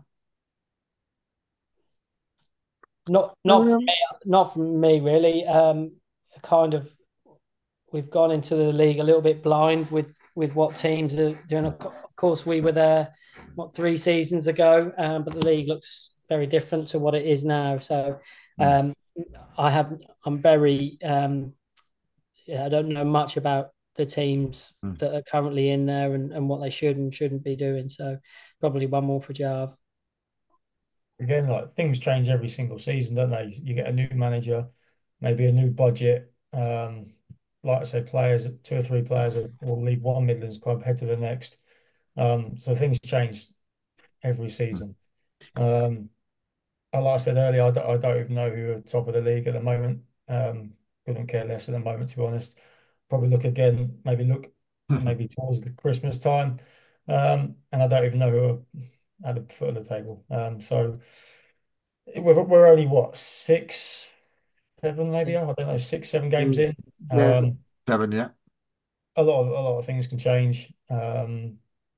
[SPEAKER 4] Not not from
[SPEAKER 3] Um,
[SPEAKER 4] me, not from me really. Um, kind of we've gone into the league a little bit blind with with what teams are doing. Of course, we were there what three seasons ago, um, but the league looks very different to what it is now. So
[SPEAKER 1] Mm.
[SPEAKER 4] um, I have I'm very um, yeah, I don't know much about the teams
[SPEAKER 1] Mm.
[SPEAKER 4] that are currently in there and, and what they should and shouldn't be doing. So probably one more for Jarve.
[SPEAKER 2] Again, like things change every single season, don't they? You get a new manager, maybe a new budget. Um, like I said, players, two or three players will leave one Midlands club, head to the next. Um, so things change every season. Um, and like I said earlier, I don't, I don't even know who are top of the league at the moment. Um, couldn't care less at the moment, to be honest. Probably look again, maybe look maybe towards the Christmas time. Um, and I don't even know who are at the foot of the table. Um, so we're, we're only what, six, seven, maybe? I don't know, six, seven games
[SPEAKER 3] mm,
[SPEAKER 2] in.
[SPEAKER 3] yeah.
[SPEAKER 2] Um,
[SPEAKER 1] Seven, yeah.
[SPEAKER 2] a lot of a lot of things can change. Um,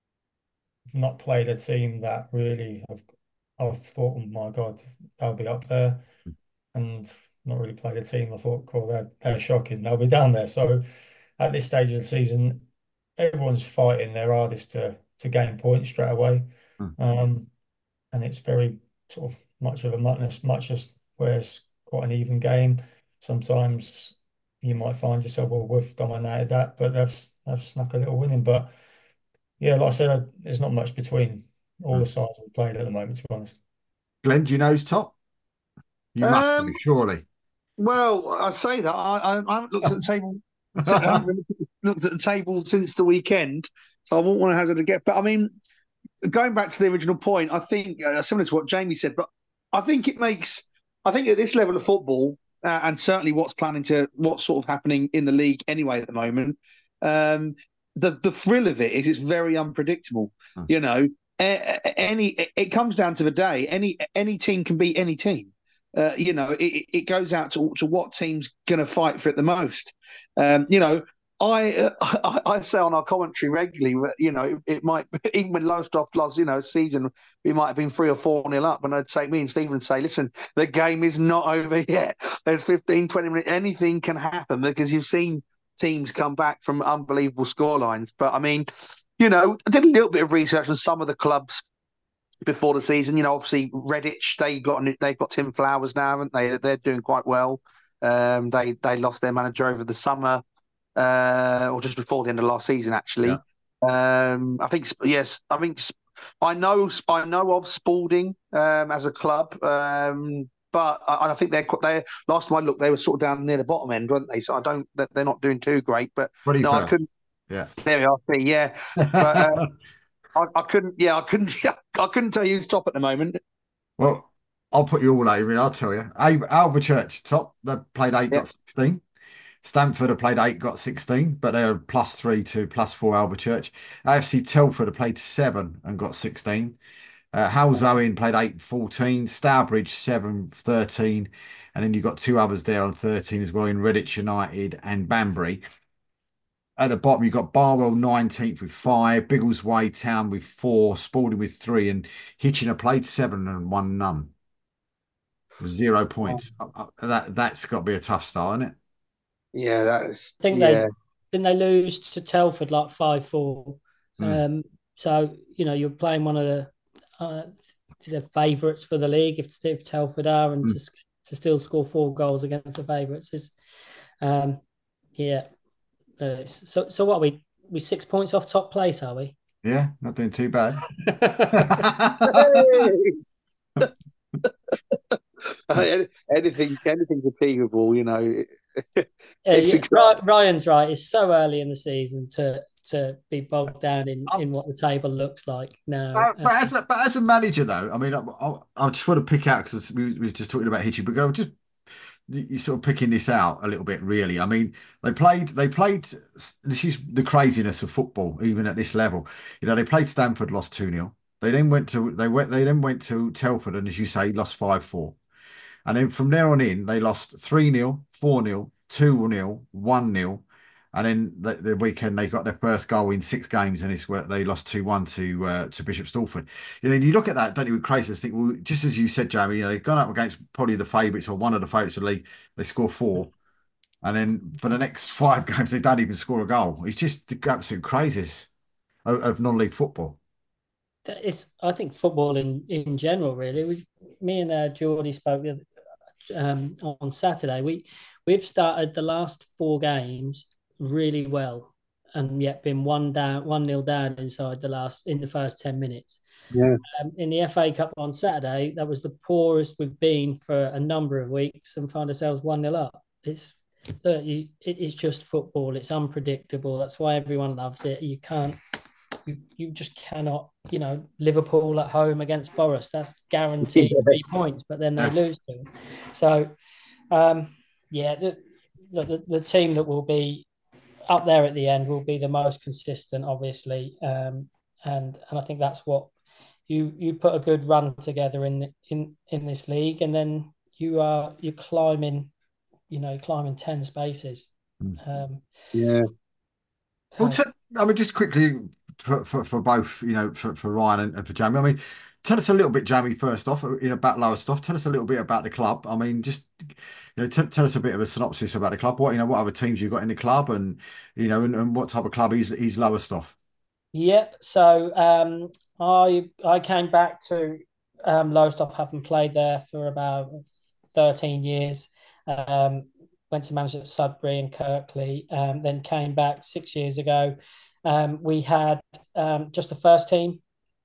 [SPEAKER 2] I've not played a team that really have I've thought, oh my God, they'll be up there, and not really played a team I thought, cool, they're they're shocking, they'll be down there. So at this stage of the season, everyone's fighting their hardest to to gain points straight away.
[SPEAKER 1] Mm.
[SPEAKER 2] Um, and it's very sort of much of a muchness, much as where it's quite an even game. Sometimes you might find yourself, well, we've dominated that, but they've they've snuck a little win in. But yeah, like I said, there's not much between all the
[SPEAKER 1] Mm.
[SPEAKER 2] sides we've played at the moment, to be honest.
[SPEAKER 1] Glenn, do you know who's top? You must do,
[SPEAKER 3] Um,
[SPEAKER 1] surely.
[SPEAKER 3] well, I say that I, I, I haven't looked at the table. I haven't really looked at the table since the weekend, so I won't want to hazard a guess. But I mean, going back to the original point, I think uh, similar to what Jamie said, but I think it makes. I think at this level of football, uh, and certainly what's planning to what's sort of happening in the league anyway at the moment, um, the the thrill of it is it's very unpredictable.
[SPEAKER 1] Mm.
[SPEAKER 3] You know, a- a- any it comes down to the day. Any any team can beat any team. Uh, you know, it, it goes out to to what team's going to fight for it the most. Um, you know, I, uh, I I say on our commentary regularly that you know it, it might even when Lowestoft lost you know season we might have been three or four nil up and I'd say me and Stephen would say listen the game is not over yet, there's fifteen twenty minutes, anything can happen because you've seen teams come back from unbelievable scorelines. But I mean, you know, I did a little bit of research on some of the clubs before the season. You know, obviously Redditch, they got they've got Tim Flowers now, haven't they? They're doing quite well. Um, they they lost their manager over the summer, uh, or just before the end of last season,
[SPEAKER 1] Yeah.
[SPEAKER 3] actually. Um, I think yes, I think I know I know of Spalding um, as a club, um, but I, I think they're they last time I looked, they were sort of down near the bottom end, weren't they? So I don't they're not doing too great. But no, I
[SPEAKER 1] twenty-first.
[SPEAKER 3] couldn't.
[SPEAKER 1] Yeah.
[SPEAKER 3] There we are. See, yeah, but uh, I, I couldn't. Yeah, I couldn't. I couldn't tell you who's top at the moment.
[SPEAKER 1] Well, I'll put you all over. I'll tell you. Al- Alvechurch top. They played eight,
[SPEAKER 3] Yeah.
[SPEAKER 1] got sixteen. Stamford have played eight, got sixteen, but they're plus three to plus four Alvechurch. A F C Telford have played seven and got sixteen. Uh, Howes Owen played eight, fourteen. Stourbridge seven, thirteen. And then you've got two others there on thirteen as well in Redditch United and Banbury. At the bottom, you've got Barwell nineteenth with five, Biggleswade Town with four, Spalding with three, and Hitchin played seven and won none. Zero points. Uh, uh, That, that's got to be a tough start, isn't it?
[SPEAKER 3] Yeah, that's.
[SPEAKER 4] I think
[SPEAKER 3] yeah.
[SPEAKER 4] they didn't they lose to Telford like five four.
[SPEAKER 1] Mm.
[SPEAKER 4] Um, so you know you're playing one of the uh, the favourites for the league if, if Telford are, and
[SPEAKER 1] Mm.
[SPEAKER 4] to to still score four goals against the favourites is, um, yeah. Uh, so so what are we we six points off top place, are we?
[SPEAKER 1] Yeah, not doing too bad.
[SPEAKER 3] anything, anything's achievable, you know.
[SPEAKER 4] Uh,
[SPEAKER 3] It's
[SPEAKER 4] yeah,
[SPEAKER 3] exciting.
[SPEAKER 4] Ryan's right. It's so early in the season to to be bogged down in,
[SPEAKER 1] Um,
[SPEAKER 4] in what the table looks like now.
[SPEAKER 1] Uh,
[SPEAKER 4] Uh,
[SPEAKER 1] but as a, but as a manager, though, I mean, I, I, I just want to pick out because we, we were just talking about Hitchin, but go just you- you're sort of picking this out a little bit, really. I mean, they played, they played. This is the craziness of football, even at this level. You know, they played Stamford, lost two nil. They then went to they went they then went to Telford, and as you say, lost five four. And then from there on in, they lost three nil, four nil, two nil, one nil. And then the, the weekend they got their first goal in six games, and it's where they lost two one to uh, to Bishop Stortford. You know, and you look at that, don't you, with crazy, think, well, just as you said, Jamie, you know, they've gone up against probably the favourites or one of the favourites of the league, they score four. And then for the next five games, they don't even score a goal. It's just the absolute crazies of, of non-league football.
[SPEAKER 4] it's I think football in in general really. We, me and uh, Geordie spoke um, on Saturday. We we've started the last four games really well, and yet been one down, one nil down inside the last in the first ten minutes.
[SPEAKER 3] Yeah.
[SPEAKER 4] Um, in the F A Cup on Saturday, that was the poorest we've been for a number of weeks, and find ourselves one nil up. It's uh, you, it is just football. It's unpredictable. That's why everyone loves it. You can't you, you just cannot, you know, Liverpool at home against Forest, that's guaranteed
[SPEAKER 3] Yeah.
[SPEAKER 4] three points, but then they
[SPEAKER 1] Yeah.
[SPEAKER 4] lose to them. So, um, yeah, the, the, the team that will be up there at the end will be the most consistent, obviously. Um, and, and I think that's what you, you put a good run together in, in, in this league, and then you are, you're climbing, you know, climbing ten spaces. Um,
[SPEAKER 3] Yeah.
[SPEAKER 1] Well, t- I mean, just quickly for, for, for both, you know, for, for Ryan and, and for Jamie. I mean, tell us a little bit, Jamie, first off, you know, about Lowestoft. Tell us a little bit about the club. I mean, just, you know, t- tell us a bit of a synopsis about the club. What, you know, what other teams you've got in the club, and, you know, and, and what type of club is, is Lowestoft?
[SPEAKER 4] Yep. So um, I I came back to um, Lowestoft, having played there for about thirteen years. Um, went to manage at Sudbury and Kirkley, um, then came back six years ago. Um, we had um, just the first team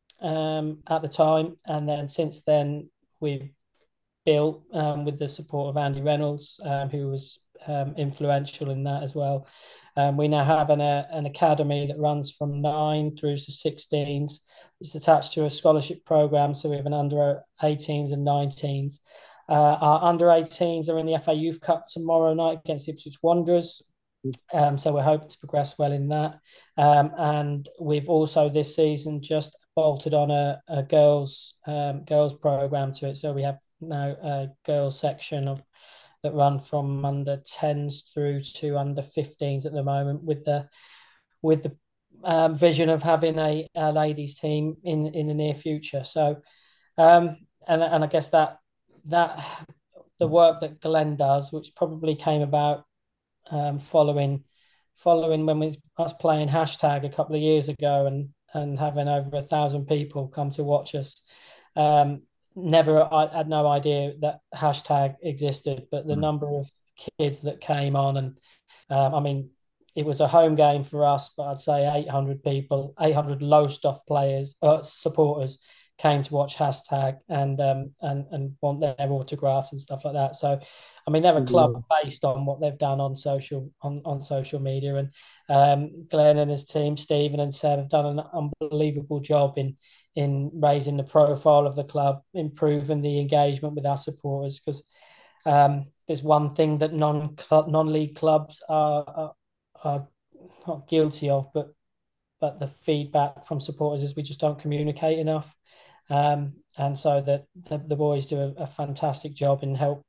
[SPEAKER 4] um, at the time, and then since then we've built um, with the support of Andy Reynolds, um, who was um, influential in that as well. Um, we now have an, uh, an academy that runs from nine through to sixteens. It's attached to a scholarship program, so we have an under eighteens and nineteens. Uh, our under eighteens are in the F A Youth Cup tomorrow night against Ipswich Wanderers. Um, so we're hoping to progress well in that. Um, and we've also this season just bolted on a, a girls um, girls program to it. So we have now a girls section of that run from under tens through to under fifteens at the moment, with the with the um, vision of having a, a ladies team in in the near future. So um, and and I guess that that the work that Glenn does, which probably came about um, following following when we us playing hashtag a couple of years ago, and and having over a thousand people come to watch us. Um, never, I had no idea that hashtag existed, but the
[SPEAKER 1] Mm.
[SPEAKER 4] number of kids that came on, and um, I mean, it was a home game for us, but I'd say eight hundred people, eight hundred Lowestoft players, uh, supporters came to watch hashtag and um and and want their autographs and stuff like that. So, I mean, they're a club based on what they've done on social on, on social media, and um, Glenn and his team, Stephen and Seb, have done an unbelievable job in in raising the profile of the club, improving the engagement with our supporters. Because um, there's one thing that non non league clubs are, are are not guilty of, but but the feedback from supporters is we just don't communicate enough. Um, and so that the, the boys do a, a fantastic job in help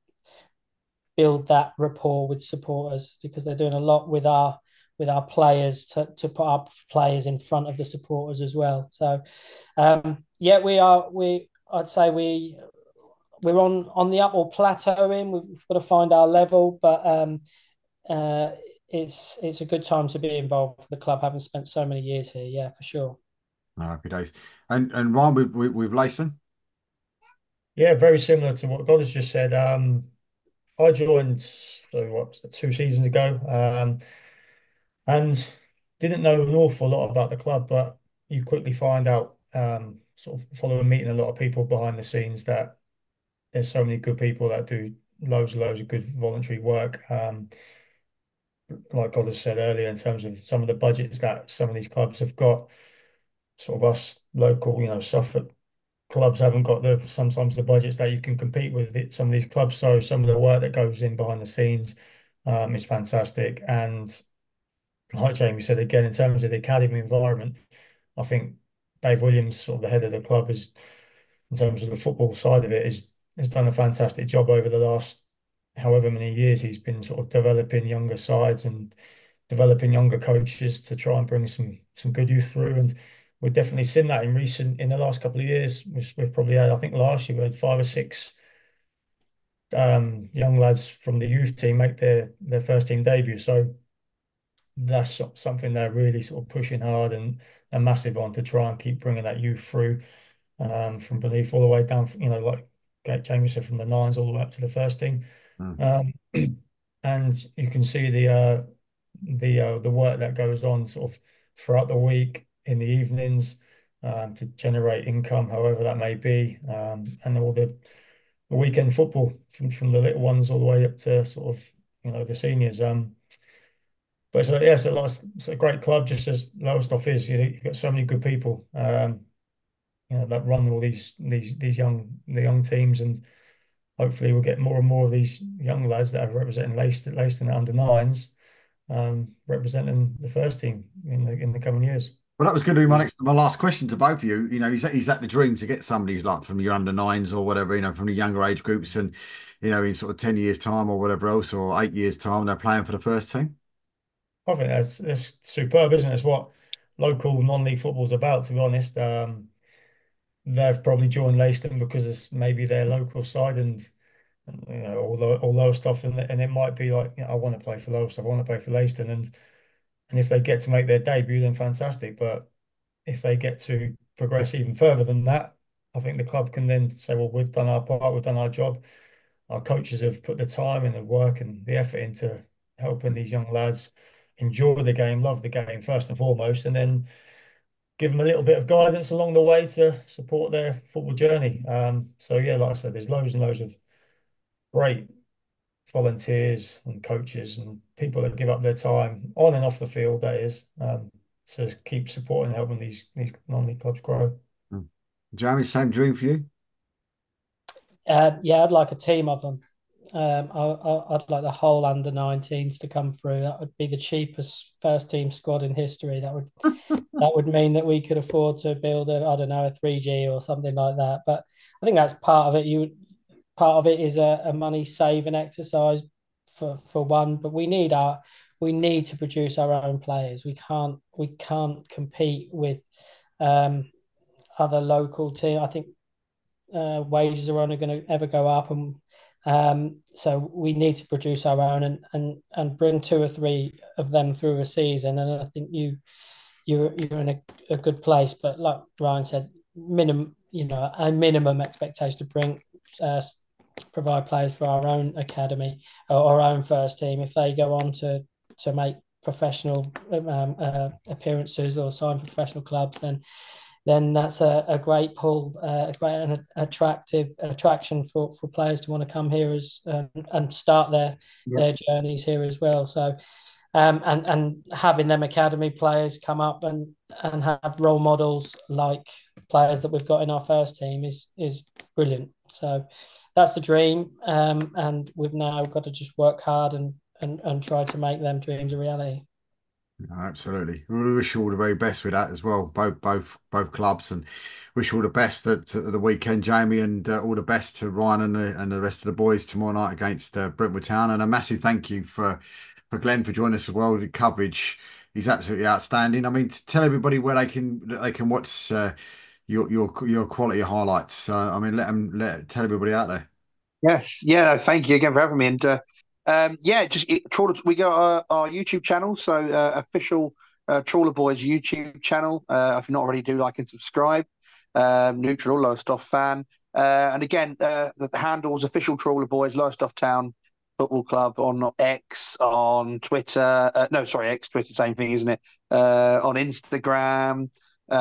[SPEAKER 4] build that rapport with supporters, because they're doing a lot with our with our players to, to put our players in front of the supporters as well. So um, yeah, we are we I'd say we we're on on the up or plateauing. We've got to find our level, but um, uh, it's it's a good time to be involved for the club, having spent so many years here. Yeah, for sure.
[SPEAKER 1] No, happy days. And and Ryan, with with, with Leiston?
[SPEAKER 2] Yeah, very similar to what God has just said. Um, I joined so what was it, two seasons ago, um, and didn't know an awful lot about the club, but you quickly find out, um, sort of following meeting a lot of people behind the scenes, that there's so many good people that do loads and loads of good voluntary work. Um, like God has said earlier, in terms of some of the budgets that some of these clubs have got, sort of us local, you know, Suffolk clubs haven't got the sometimes the budgets that you can compete with it, some of these clubs. So some of the work that goes in behind the scenes um, is fantastic. And like Jamie said, again, in terms of the academy environment, I think Dave Williams, sort of the head of the club, is, in terms of the football side of it, is has done a fantastic job over the last however many years. He's been sort of developing younger sides and developing younger coaches to try and bring some some good youth through. And we've definitely seen that in recent in the last couple of years. We've, we've probably had, I think last year we had five or six um, young lads from the youth team make their their first team debut. So that's something they're really sort of pushing hard and and massive on, to try and keep bringing that youth through, um, from beneath all the way down, you know, like Jamie said, from the nines all the way up to the first team. Mm. Um, and you can see the uh, the uh, the work that goes on sort of throughout the week, in the evenings, um, to generate income, however that may be, um, and all the, the weekend football from, from the little ones all the way up to sort of, you know, the seniors. Um, but so yeah, so it's, it's a great club, just as Lowestoft is. You know, you've got so many good people, um, you know, that run all these these these young the young teams, and hopefully we'll get more and more of these young lads that are representing Leiston, Leiston under nines, um, representing the first team in the in the coming years.
[SPEAKER 1] Well, that was going to be my next, my last question to both of you. You know, is that, is that the dream, to get somebody like from your under nines or whatever, you know, from the younger age groups, and, you know, in sort of ten years time or whatever else, or eight years time, they're playing for the first team?
[SPEAKER 2] I think that's that's superb, isn't it? It's what local non-league football's about, to be honest. Um, they've probably joined Leiston because it's maybe their local side, and, and you know, all the all Lowestoft, and and it might be like, you know, I want to play for Lowestoft, I want to play for Leiston, and and if they get to make their debut, then fantastic. But if they get to progress even further than that, I think the club can then say, well, we've done our part, we've done our job. Our coaches have put the time and the work and the effort into helping these young lads enjoy the game, love the game first and foremost, and then give them a little bit of guidance along the way to support their football journey. Um, so yeah, like I said, there's loads and loads of great volunteers and coaches and people that give up their time on and off the field, that is, um, to keep supporting and helping these these non-league clubs grow.
[SPEAKER 1] Mm. Jamie, same dream for you?
[SPEAKER 4] Uh, yeah, I'd like a team of them. Um, I, I, I'd like the whole under nineteens to come through. That would be the cheapest first team squad in history. That would that would mean that we could afford to build a, I don't know, a three G or something like that. But I think that's part of it. You part of it is a, a money saving exercise for, for one. But we need our we need to produce our own players. We can't we can't compete with um, other local team. I think uh, wages are only going to ever go up, and um, so we need to produce our own and and and bring two or three of them through a season. And I think you you're you're in a, a good place. But like Ryan said, minimum you know a minimum expectation to bring uh, provide players for our own academy or our own first team. If they go on to to make professional um, uh, appearances or sign for professional clubs, then then that's a, a great pull, uh, a great and attractive attraction for, for players to want to come here as um, and start their
[SPEAKER 3] Yeah.
[SPEAKER 4] their journeys here as well. So, um, and and having them academy players come up and and have role models like players that we've got in our first team is is brilliant. So that's the dream, um, and we've now got to just work hard and and and try to make them dreams a reality.
[SPEAKER 1] No, absolutely. We wish you all the very best with that as well, both both both clubs, and wish you all the best at, at the weekend, Jamie, and uh, all the best to Ryan and the, and the rest of the boys tomorrow night against uh, Brentwood Town. And a massive thank you for for Glenn for joining us as well. The coverage is absolutely outstanding. I mean, to tell everybody where they can they can watch uh, your your your quality highlights. Uh, I mean, let them let tell everybody out there.
[SPEAKER 3] Yes, yeah. No, thank you again for having me. And uh, um, yeah, just it, Trawler. We got our, our YouTube channel, so uh, official uh, Trawler Boys YouTube channel. Uh, if you're not already, do like and subscribe. Um, neutral, Lowestoft fan. Uh, and again, uh, the, the handles official Trawler Boys, Lowestoft Town Football Club on X, on Twitter. Uh, no, sorry, X, Twitter, same thing, isn't it? Uh, on Instagram,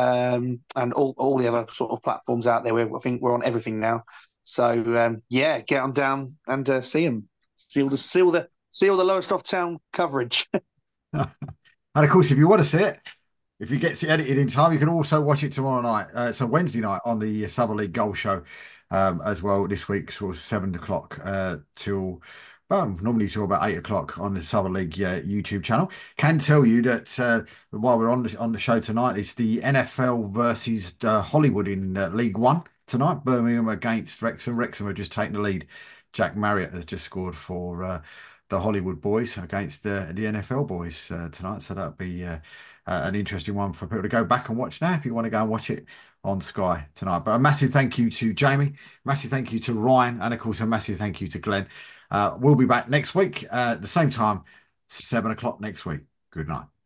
[SPEAKER 3] um, and all all the other sort of platforms out there. We're, I think we're on everything now. So um, yeah, get on down and uh, see them. See all the see all the see all the Lowestoft Town coverage.
[SPEAKER 1] And of course, if you want to see it, if you get it edited in time, you can also watch it tomorrow night. Uh, so Wednesday night on the Southern League Goal Show um, as well. This week, sort of seven o'clock uh, till. Well, normally till about eight o'clock on the Southern League uh, YouTube channel. Can tell you that uh, while we're on the, on the show tonight, it's the N F L versus uh, Hollywood in uh, League One tonight. Birmingham against Wrexham. Wrexham have just taken the lead. Jack Marriott has just scored for uh, the Hollywood boys against the, the N F L boys uh, tonight. So that'll be uh, uh, an interesting one for people to go back and watch now if you want to go and watch it on Sky tonight. But a massive thank you to Jamie, massive thank you to Ryan, and of course a massive thank you to Glenn. Uh, we'll be back next week uh, at the same time, seven o'clock next week. Good night.